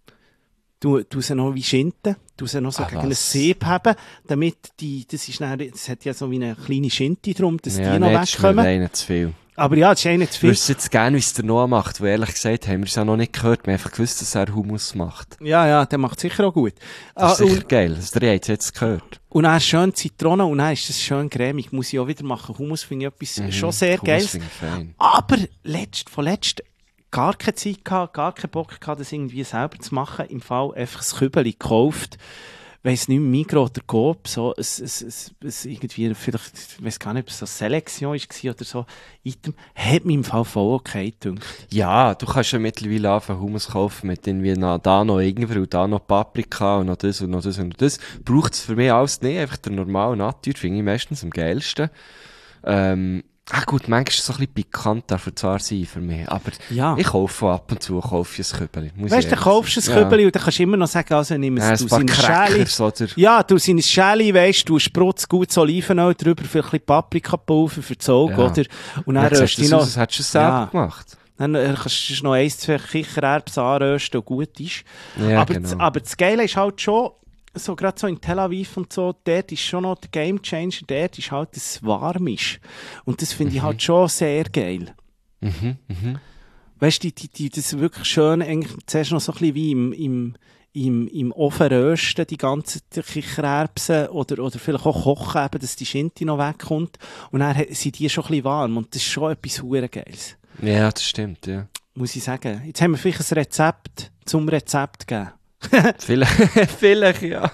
Du, du sie noch wie Schinken, du sie noch so ah, gegen ein was? Sieb haben, damit die, das ist dann, das hat ja so wie eine kleine Schinte drum, dass ja, die noch nicht, wegkommen. Das ist mir zu viel. Aber ja, das ist einer zu Ich viel. wüsste jetzt gerne, wie es der Noah macht, weil ehrlich gesagt haben wir es ja noch nicht gehört. Wir haben einfach gewusst, dass er Hummus macht. Ja, ja, der macht sicher auch gut. Das ist Ah, sicher und, geil, das habt ihr jetzt gehört. und dann schön Zitrone, und dann ist das schön cremig. Muss ich auch wieder machen. Hummus finde ich etwas Mhm, schon sehr Hummus geil. finde ich fein. Aber letzt, von letzt gar keine Zeit gehabt, gar keinen Bock gehabt, das irgendwie selber zu machen. Im Fall einfach ein Kübeli gekauft. Weiss nicht, Migros oder Coop, so, es, es, es, es irgendwie, vielleicht, ich weiss gar nicht, ob es so eine Selektion war oder so, Item, hat mir im Fall voll okay gedacht. Ja, du kannst ja mittlerweile anfangen Hummus kaufen mit irgendwie noch, da noch Ingwer und da noch Paprika und noch das und noch das und noch das. Braucht es für mich alles nicht, einfach der normale Natur, finde ich meistens am geilsten. Ähm, Ah gut, manchmal ist es so ein bisschen pikant, darf er zwar sein für mich, aber Ja. ich kaufe ab und zu kaufe ich ein Kübeli. muss Weißt ich du, dann ehrlich kaufst du ein sagen. Kübeli und dann kannst du immer noch sagen, also nimm Ja, es, ein du paar seine Schäli. Crackers oder... Ja, du seine Schäli, weisst du, sprutzt gutes Olivenöl drüber, vielleicht ein bisschen Paprikapulver für das Auge, Ja. oder? Und dann Ja, röst röst du das noch... aus, als hättest du es selber Ja. gemacht. Dann äh, kannst du noch eins, zwei Kichererbsen anrösten und gut ist. Ja, aber, genau. das, aber das Geile ist halt schon, so gerade so in Tel Aviv und so, dort ist schon noch der Gamechanger, dort ist halt, dass es warm ist. Und das finde ich halt schon sehr geil. Mhm, mhm. Weißt du, die, die, die, das ist wirklich schön, eigentlich zuerst noch so ein bisschen wie im, im, im, im Ofen rösten, die ganzen Kichererbsen, oder, oder vielleicht auch kochen, eben, dass die Schinti noch wegkommt. Und dann he- sind die schon ein bisschen warm. Und das ist schon etwas hure Geiles. Ja, das stimmt, ja. Muss ich sagen. Jetzt haben wir vielleicht ein Rezept zum Rezept gegeben. Vielleicht, vielleicht, ja.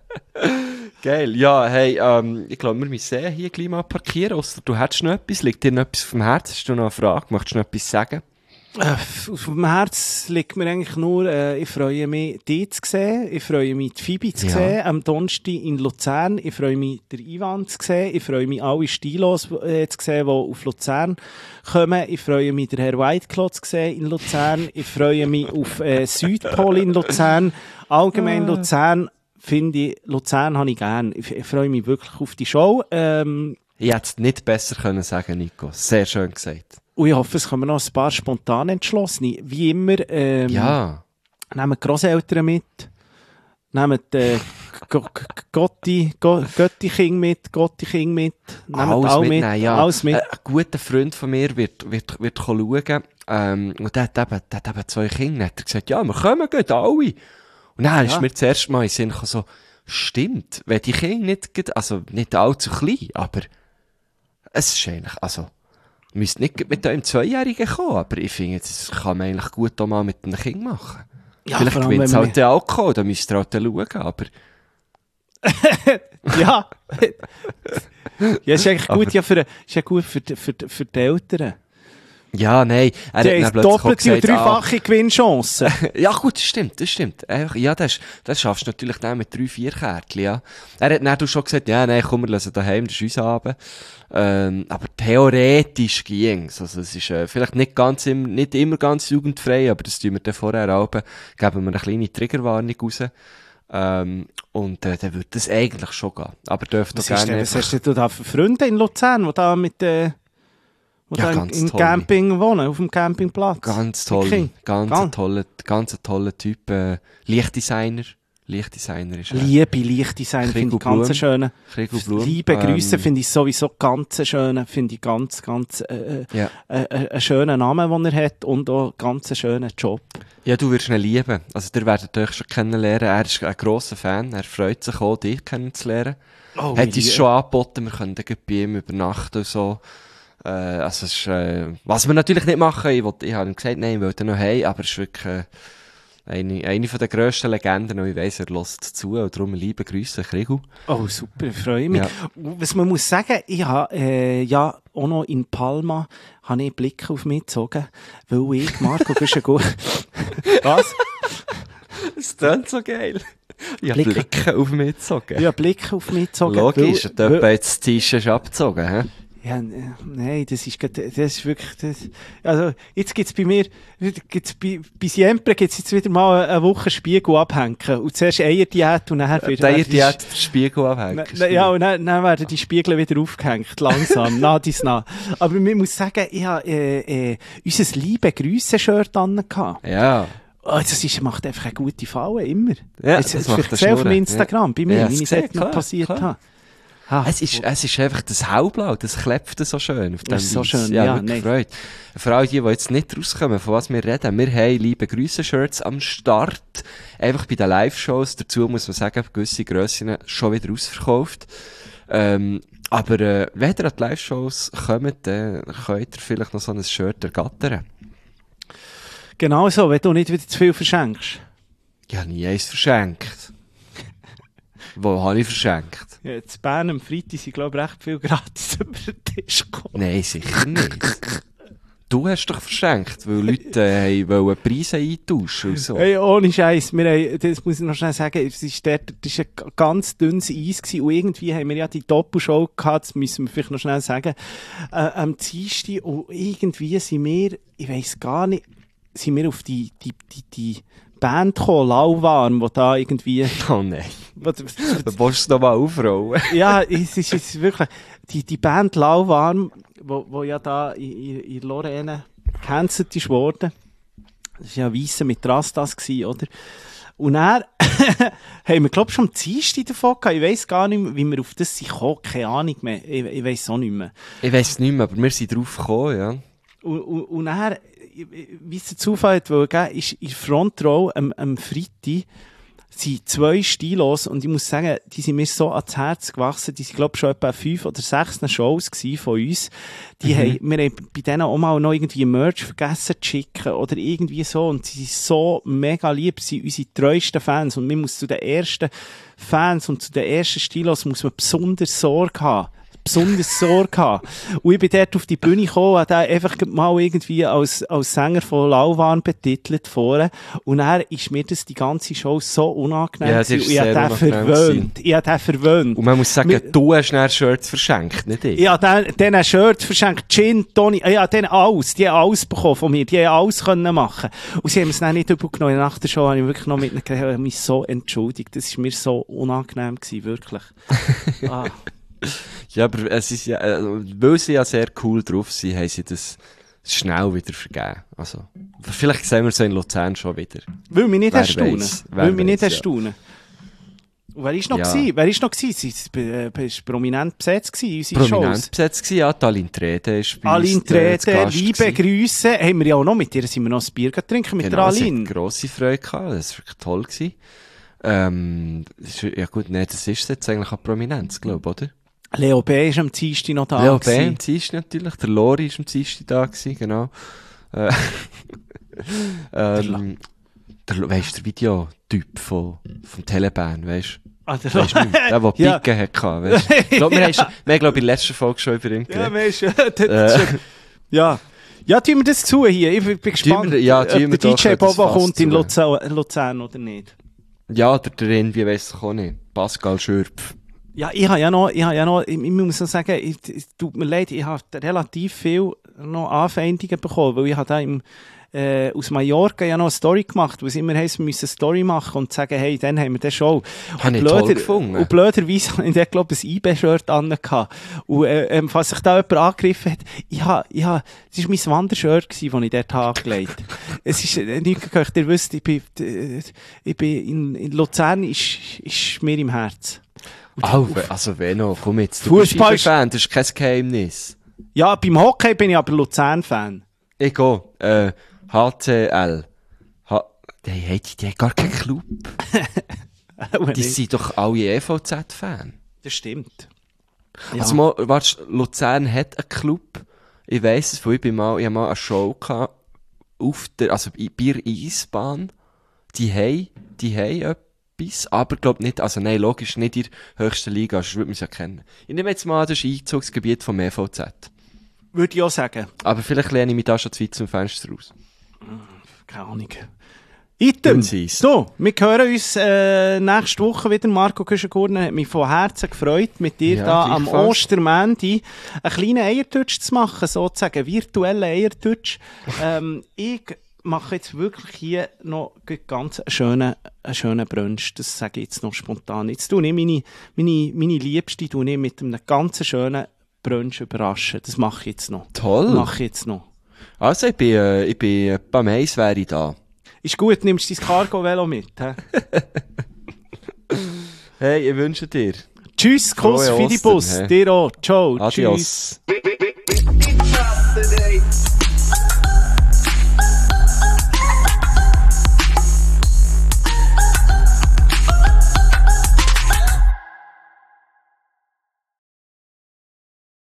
Geil. Ja, hey, ähm, ich glaube, wir müssen hier gleich mal parkieren, ausser du hättest noch etwas, liegt dir noch etwas auf dem Herzen, hast du noch eine Frage, möchtest du noch etwas sagen? Äh, auf dem Herz liegt mir eigentlich nur, äh, ich freue mich, dich zu sehen, ich freue mich, die Phoebe zu Ja. sehen, am Donnerstag in Luzern, ich freue mich, den Ivan zu sehen, ich freue mich, alle Stilos äh, zu sehen, die auf Luzern kommen, ich freue mich, den Herr Whiteclaw zu sehen in Luzern, ich freue mich auf äh, Südpol in Luzern, allgemein Luzern, finde ich, Luzern habe ich gern, ich, ich freue mich wirklich auf die Show, ähm, Ich hätte es nicht besser können sagen, Nico. Sehr schön gesagt. und ich hoffe, es kommen noch ein paar spontan Entschlossene. Wie immer, ähm, Ja. nehmt die Grosseltern mit, nehmt äh, G- G- Gotti, Go- Götti-King mit, Gotti-King mit, nehmt Alles alle mit, mitnehmen, ja. alles mit. Äh, ein guter Freund von mir wird, wird, wird schauen. Ähm, und der hat eben, der hat eben zwei Kinder. Hat er gesagt, ja, wir kommen gleich, alle. Und dann ist mir das erste Mal in den Sinn gekommen, so, stimmt, wenn die Kinder nicht, ged- also nicht allzu klein, aber es ist eigentlich, also, ihr müsst nicht mit einem Zweijährigen kommen, aber ich finde, das kann man eigentlich gut auch mal mit einem Kind machen. Ja, Vielleicht vor allem, gewinnt es wenn halt der Alkohol, da müsst ihr halt dann schauen, aber... Ja. Ja, ist eigentlich Aber- gut, ja, für, ist ja gut für, die- für, die- für die Eltern. Ja, nein, er Die hat dann haben plötzlich auch doppelte und gesagt, ah, dreifache Gewinnchancen. ja gut, das stimmt, das stimmt. Einfach, ja, das, das schaffst du natürlich dann mit drei, vier Kärtchen, ja. Er hat dann schon gesagt, ja, nein, komm, wir lassen daheim, das ist unser Abend. Ähm, aber theoretisch ging's. Also, es ist, äh, vielleicht nicht ganz im, nicht immer ganz jugendfrei, aber das tun wir dann vorher auch, geben wir eine kleine Triggerwarnung raus. Ähm, und, äh, dann würde das eigentlich schon gehen. Aber dürfte Was, auch ist gerne denn, was einfach- hast du da für Freunde in Luzern, die da mit, äh, die Ja, da im, ganz im tolle. Camping wohnen, auf dem Campingplatz? Ganz toll, Okay. ganz, Ganz. ein toller, ganz ein toller Typ, äh, Lichtdesigner. Lichtdesigner ist er. Liebe Lichtdesign, finde ich ganz Blum. schön. Kriegel Blum. Liebe Grüße Ähm, finde ich sowieso ganz schön, finde ich ganz, ganz äh, Ja. äh, äh, einen schönen Namen, den er hat und auch ganz einen schönen Job. Ja, du wirst ihn lieben. Also, ihr werdet euch schon kennenlernen. Er ist ein grosser Fan. Er freut sich auch, dich kennenzulernen. Oh, Hat uns schon angeboten, wir können dann gleich bei ihm übernachten und so. Äh, also, es ist, äh, was wir natürlich nicht machen, ich, wollte, ich habe ihm gesagt, nein, ich wollte noch heim, aber es ist wirklich, äh, eine, eine von der grössten Legenden, und ich weiss, er hört zu, und darum liebe Grüße, Kriegel. Oh, super, ich freue mich. Ja. Was man muss sagen, ich habe äh, ja auch noch in Palma habe ich Blicke auf mich gezogen, weil ich, Marco, bist du gut. Was? Das klingt so geil. Ich habe Blicke. Blicke auf mich gezogen. Ich habe Blicke auf mich gezogen. Logisch, weil- und jemand hat das T-Shirt abgezogen, hä? Ja, äh, nein, das ist, grad- das ist wirklich, das, also, jetzt gibt's bei mir, gibt's bei, bei Siempre gibt's jetzt wieder mal eine Woche Spiegel abhängen. Und zuerst Eierdiät und nachher wieder. Der die hat den Spiegel abhängen. Na, na, ja, und dann, dann werden die Spiegel wieder aufgehängt, langsam, nach dies nach. Aber ich muss sagen, ich habe, äh, äh, unser liebe Grüße-Shirt an gehabt. Ja. Oh, das ist, macht einfach eine gute Falle, immer. Ja, Jetzt, das das macht ich eine gesehen auf Schnurre. dem Instagram, bei mir, Ja, wie das ich sehe, es noch klar, passiert klar. habe. Ah, Es ist, es ist einfach das Hellblau, das klebt so schön auf dem Das ist so Weiss. schön, ja, ja, wirklich nein. Freude. Vor allem die, die jetzt nicht rauskommen, von was wir reden. Wir haben liebe Grüße-Shirts am Start. Einfach bei den Live-Shows. Dazu muss man sagen, gewisse Grössen schon wieder ausverkauft. Ähm, aber, äh, wenn ihr an die Live-Shows kommt, dann könnt ihr vielleicht noch so ein Shirt ergattern. genau so, wenn du nicht wieder zu viel verschenkst. Ich habe nie eins verschenkt. Wo habe ich verschenkt? Ja, in Bern am Freitag sind, glaube ich, recht viel gratis über den Tisch gekommen. Nein, sicher nicht. Du hast doch verschenkt, weil Leute äh, wollen Preise eintauschen und so. Hey, ohne Scheiß, wir haben, das muss ich noch schnell sagen, es ist dort, das war ein ganz dünnes Eis gewesen, und irgendwie haben wir ja die Doppelshow gehabt, das müssen wir vielleicht noch schnell sagen, äh, am Dienstag, und irgendwie sind wir, ich weiss gar nicht, sind wir auf die, die, die, die Band gekommen, Lauwarm, die da irgendwie... Oh nein. Was, Du willst es nochmal aufrollen. ja, es ist, es ist wirklich, die, die Band Lauwarm, wo, wo ja da in, in, in Lorraine gecancelt ist worden. Das war ja Weisse mit Rastas gewesen, oder? Und dann haben wir, glaube ich, schon am Dienstag davon gehabt. Ich weiss gar nicht mehr, wie wir auf das sind gekommen. Keine Ahnung mehr. Ich, ich weiss auch nicht mehr. Ich weiss es nicht mehr, aber wir sind drauf gekommen, ja. Und, und, und dann, wie es der Zufall hat wollen geben, ist in der Front Row am, am Freitag sind zwei Stilos, und ich muss sagen, die sind mir so ans Herz gewachsen. Die sind, glaube ich, schon etwa fünf oder sechs Shows gewesen von uns. Die Mhm. haben, wir haben bei denen auch mal noch irgendwie Merch vergessen zu schicken oder irgendwie so. Und sie sind so mega lieb. Sie sind unsere treuesten Fans. Und man muss zu den ersten Fans und zu den ersten Stilos muss man besonders Sorge haben. besonders Sorge gehabt. Und ich bin dort auf die Bühne gekommen, habe den einfach mal irgendwie als, als Sänger von Lauwarm betitelt vorne. Und dann ist mir das die ganze Show so unangenehm Ja, das gewesen. ist Und ich habe sehr den unangenehm verwöhnt. Ich habe den verwöhnt. Und man muss sagen, Wir- du hast dann Shirts verschenkt, nicht ich. Ich habe den- denen Shirts verschenkt, Gin, Toni, ich habe denen alles, die haben alles bekommen von mir, die haben alles können machen. Und sie haben es dann nicht übergenommen. Nach der Show habe ich wirklich noch mit ihnen geredet, ich habe mich so entschuldigt. Das war mir so unangenehm gewesen, wirklich. Ah. Ja, aber es ist ja, äh, weil sie ja sehr cool drauf sind, haben sie das schnell wieder vergeben. Also, vielleicht sehen wir so in Luzern schon wieder. Will mich nicht Wer erstaunen. weiss, wer Will mich nicht weiss, ja. erstaunen. Und wer ist noch Ja. gewesen? Wer ist noch gewesen? Sie ist, äh, ist prominent besetzt gewesen, unsere Prominent Shows. besetzt gewesen, ja, die Aline Trede ist bei Aline uns, äh, zu Trede, Gast liebe gewesen. Grüße. Haben wir ja auch noch mit ihr, sind wir noch ein Bier getrunken mit Genau, der sie Aline. hat grosse Freude gehabt, das war wirklich toll gewesen. Ähm, das ist, ja gut, nee, das ist jetzt eigentlich auch Prominenz, glaube ich, oder? Leo B. ist am Dienstag noch da. Leo B. gewesen. am Dienstag natürlich, der Lori ist am Dienstag da gewesen, genau. Äh, ähm, der, weißt du, der Videotyp von, vom Telebahn, weißt du? Ah, der Weißt du nicht mehr? Der, der Ja. Picken hatte, weißt du? Ich glaube, wir haben schon- wir haben, glaube ich, in der letzten Folge schon über ihn Ja, geredet. weißt du, das, das Äh. ist schon- ja. Ja, tun wir das zu hier. Ich bin gespannt, wir- ja, tun ob wir der doch D J das Bobo Fass kommt in zu. Luzern, Luzern oder nicht. Ja, der, der irgendwie weiss ich auch nicht. Pascal Schürpf. Ja, ich habe ja noch, ich habe ja noch, ich, ich muss noch sagen, ich, es tut mir leid, ich habe relativ viel noch Anfeindungen bekommen, weil ich habe da im, äh, aus Mallorca ja noch eine Story gemacht, wo es immer heisst, wir müssen eine Story machen und sagen, hey, dann haben wir den Show. Habe ich toll gefunden. Und blöderweise habe ich dort, glaube ich, ein I B-Shirt angehabt. Und, äh, ähm, falls sich da jemand angegriffen hat, ich habe, ich habe, es war mein Wandershirt gewesen, das ich dort habe angelegt. Es ist, äh, nicht gehört, ihr wisst, ich bin, äh, ich bin in, in Luzern ist, ist mir im Herz. Oh, also Veno, komm jetzt. Du Fußball- bist Fan, das ist kein Geheimnis. Ja, beim Hockey bin ich aber Luzern-Fan. Ich gehe. Äh, H C L. H die, die, die, die haben gar keinen Club. Die sind doch alle E V Z-Fan. Das stimmt. Ja. Also mal, warte, Luzern hat einen Club. Ich weiss es, weil ich bin mal, ich hab mal eine Show gehabt, auf der, also bei der Eisbahn. Die haben, die haben etwas, aber glaub nicht, also nein, logisch, nicht in der höchsten Liga, sonst würde man es ja kennen. Ich nehme jetzt mal an, das ist Einzugsgebiet vom E V Z. Würde ich auch sagen. Aber vielleicht lehne ich mich da schon zu weit zum Fenster raus. Keine Ahnung. Item. Unseins. So, wir hören uns äh, nächste Woche wieder. Marco Küschengurner hat mich von Herzen gefreut, mit dir Ja, da am gleichfalls. Ostermänti einen kleinen Eiertouch zu machen, sozusagen, virtuellen Eiertouch. ähm, ich mache jetzt wirklich hier noch ganz einen schönen, einen schönen Brunch. Das sage ich jetzt noch spontan. Jetzt tue ich meine, meine, meine Liebste tue ich mit einem ganz schönen Brunch überraschen. Das mache ich jetzt noch. Toll. Mache ich jetzt noch. Also, ich bin, äh, ich bin, äh, beim Eis wäre ich da. Ist gut, nimmst du dein Cargo-Velo mit. He? Hey, ich wünsche dir. Tschüss, Kuss, Frohe Fidibus, Ostern, he? dir auch. Ciao, tschüss. Adios.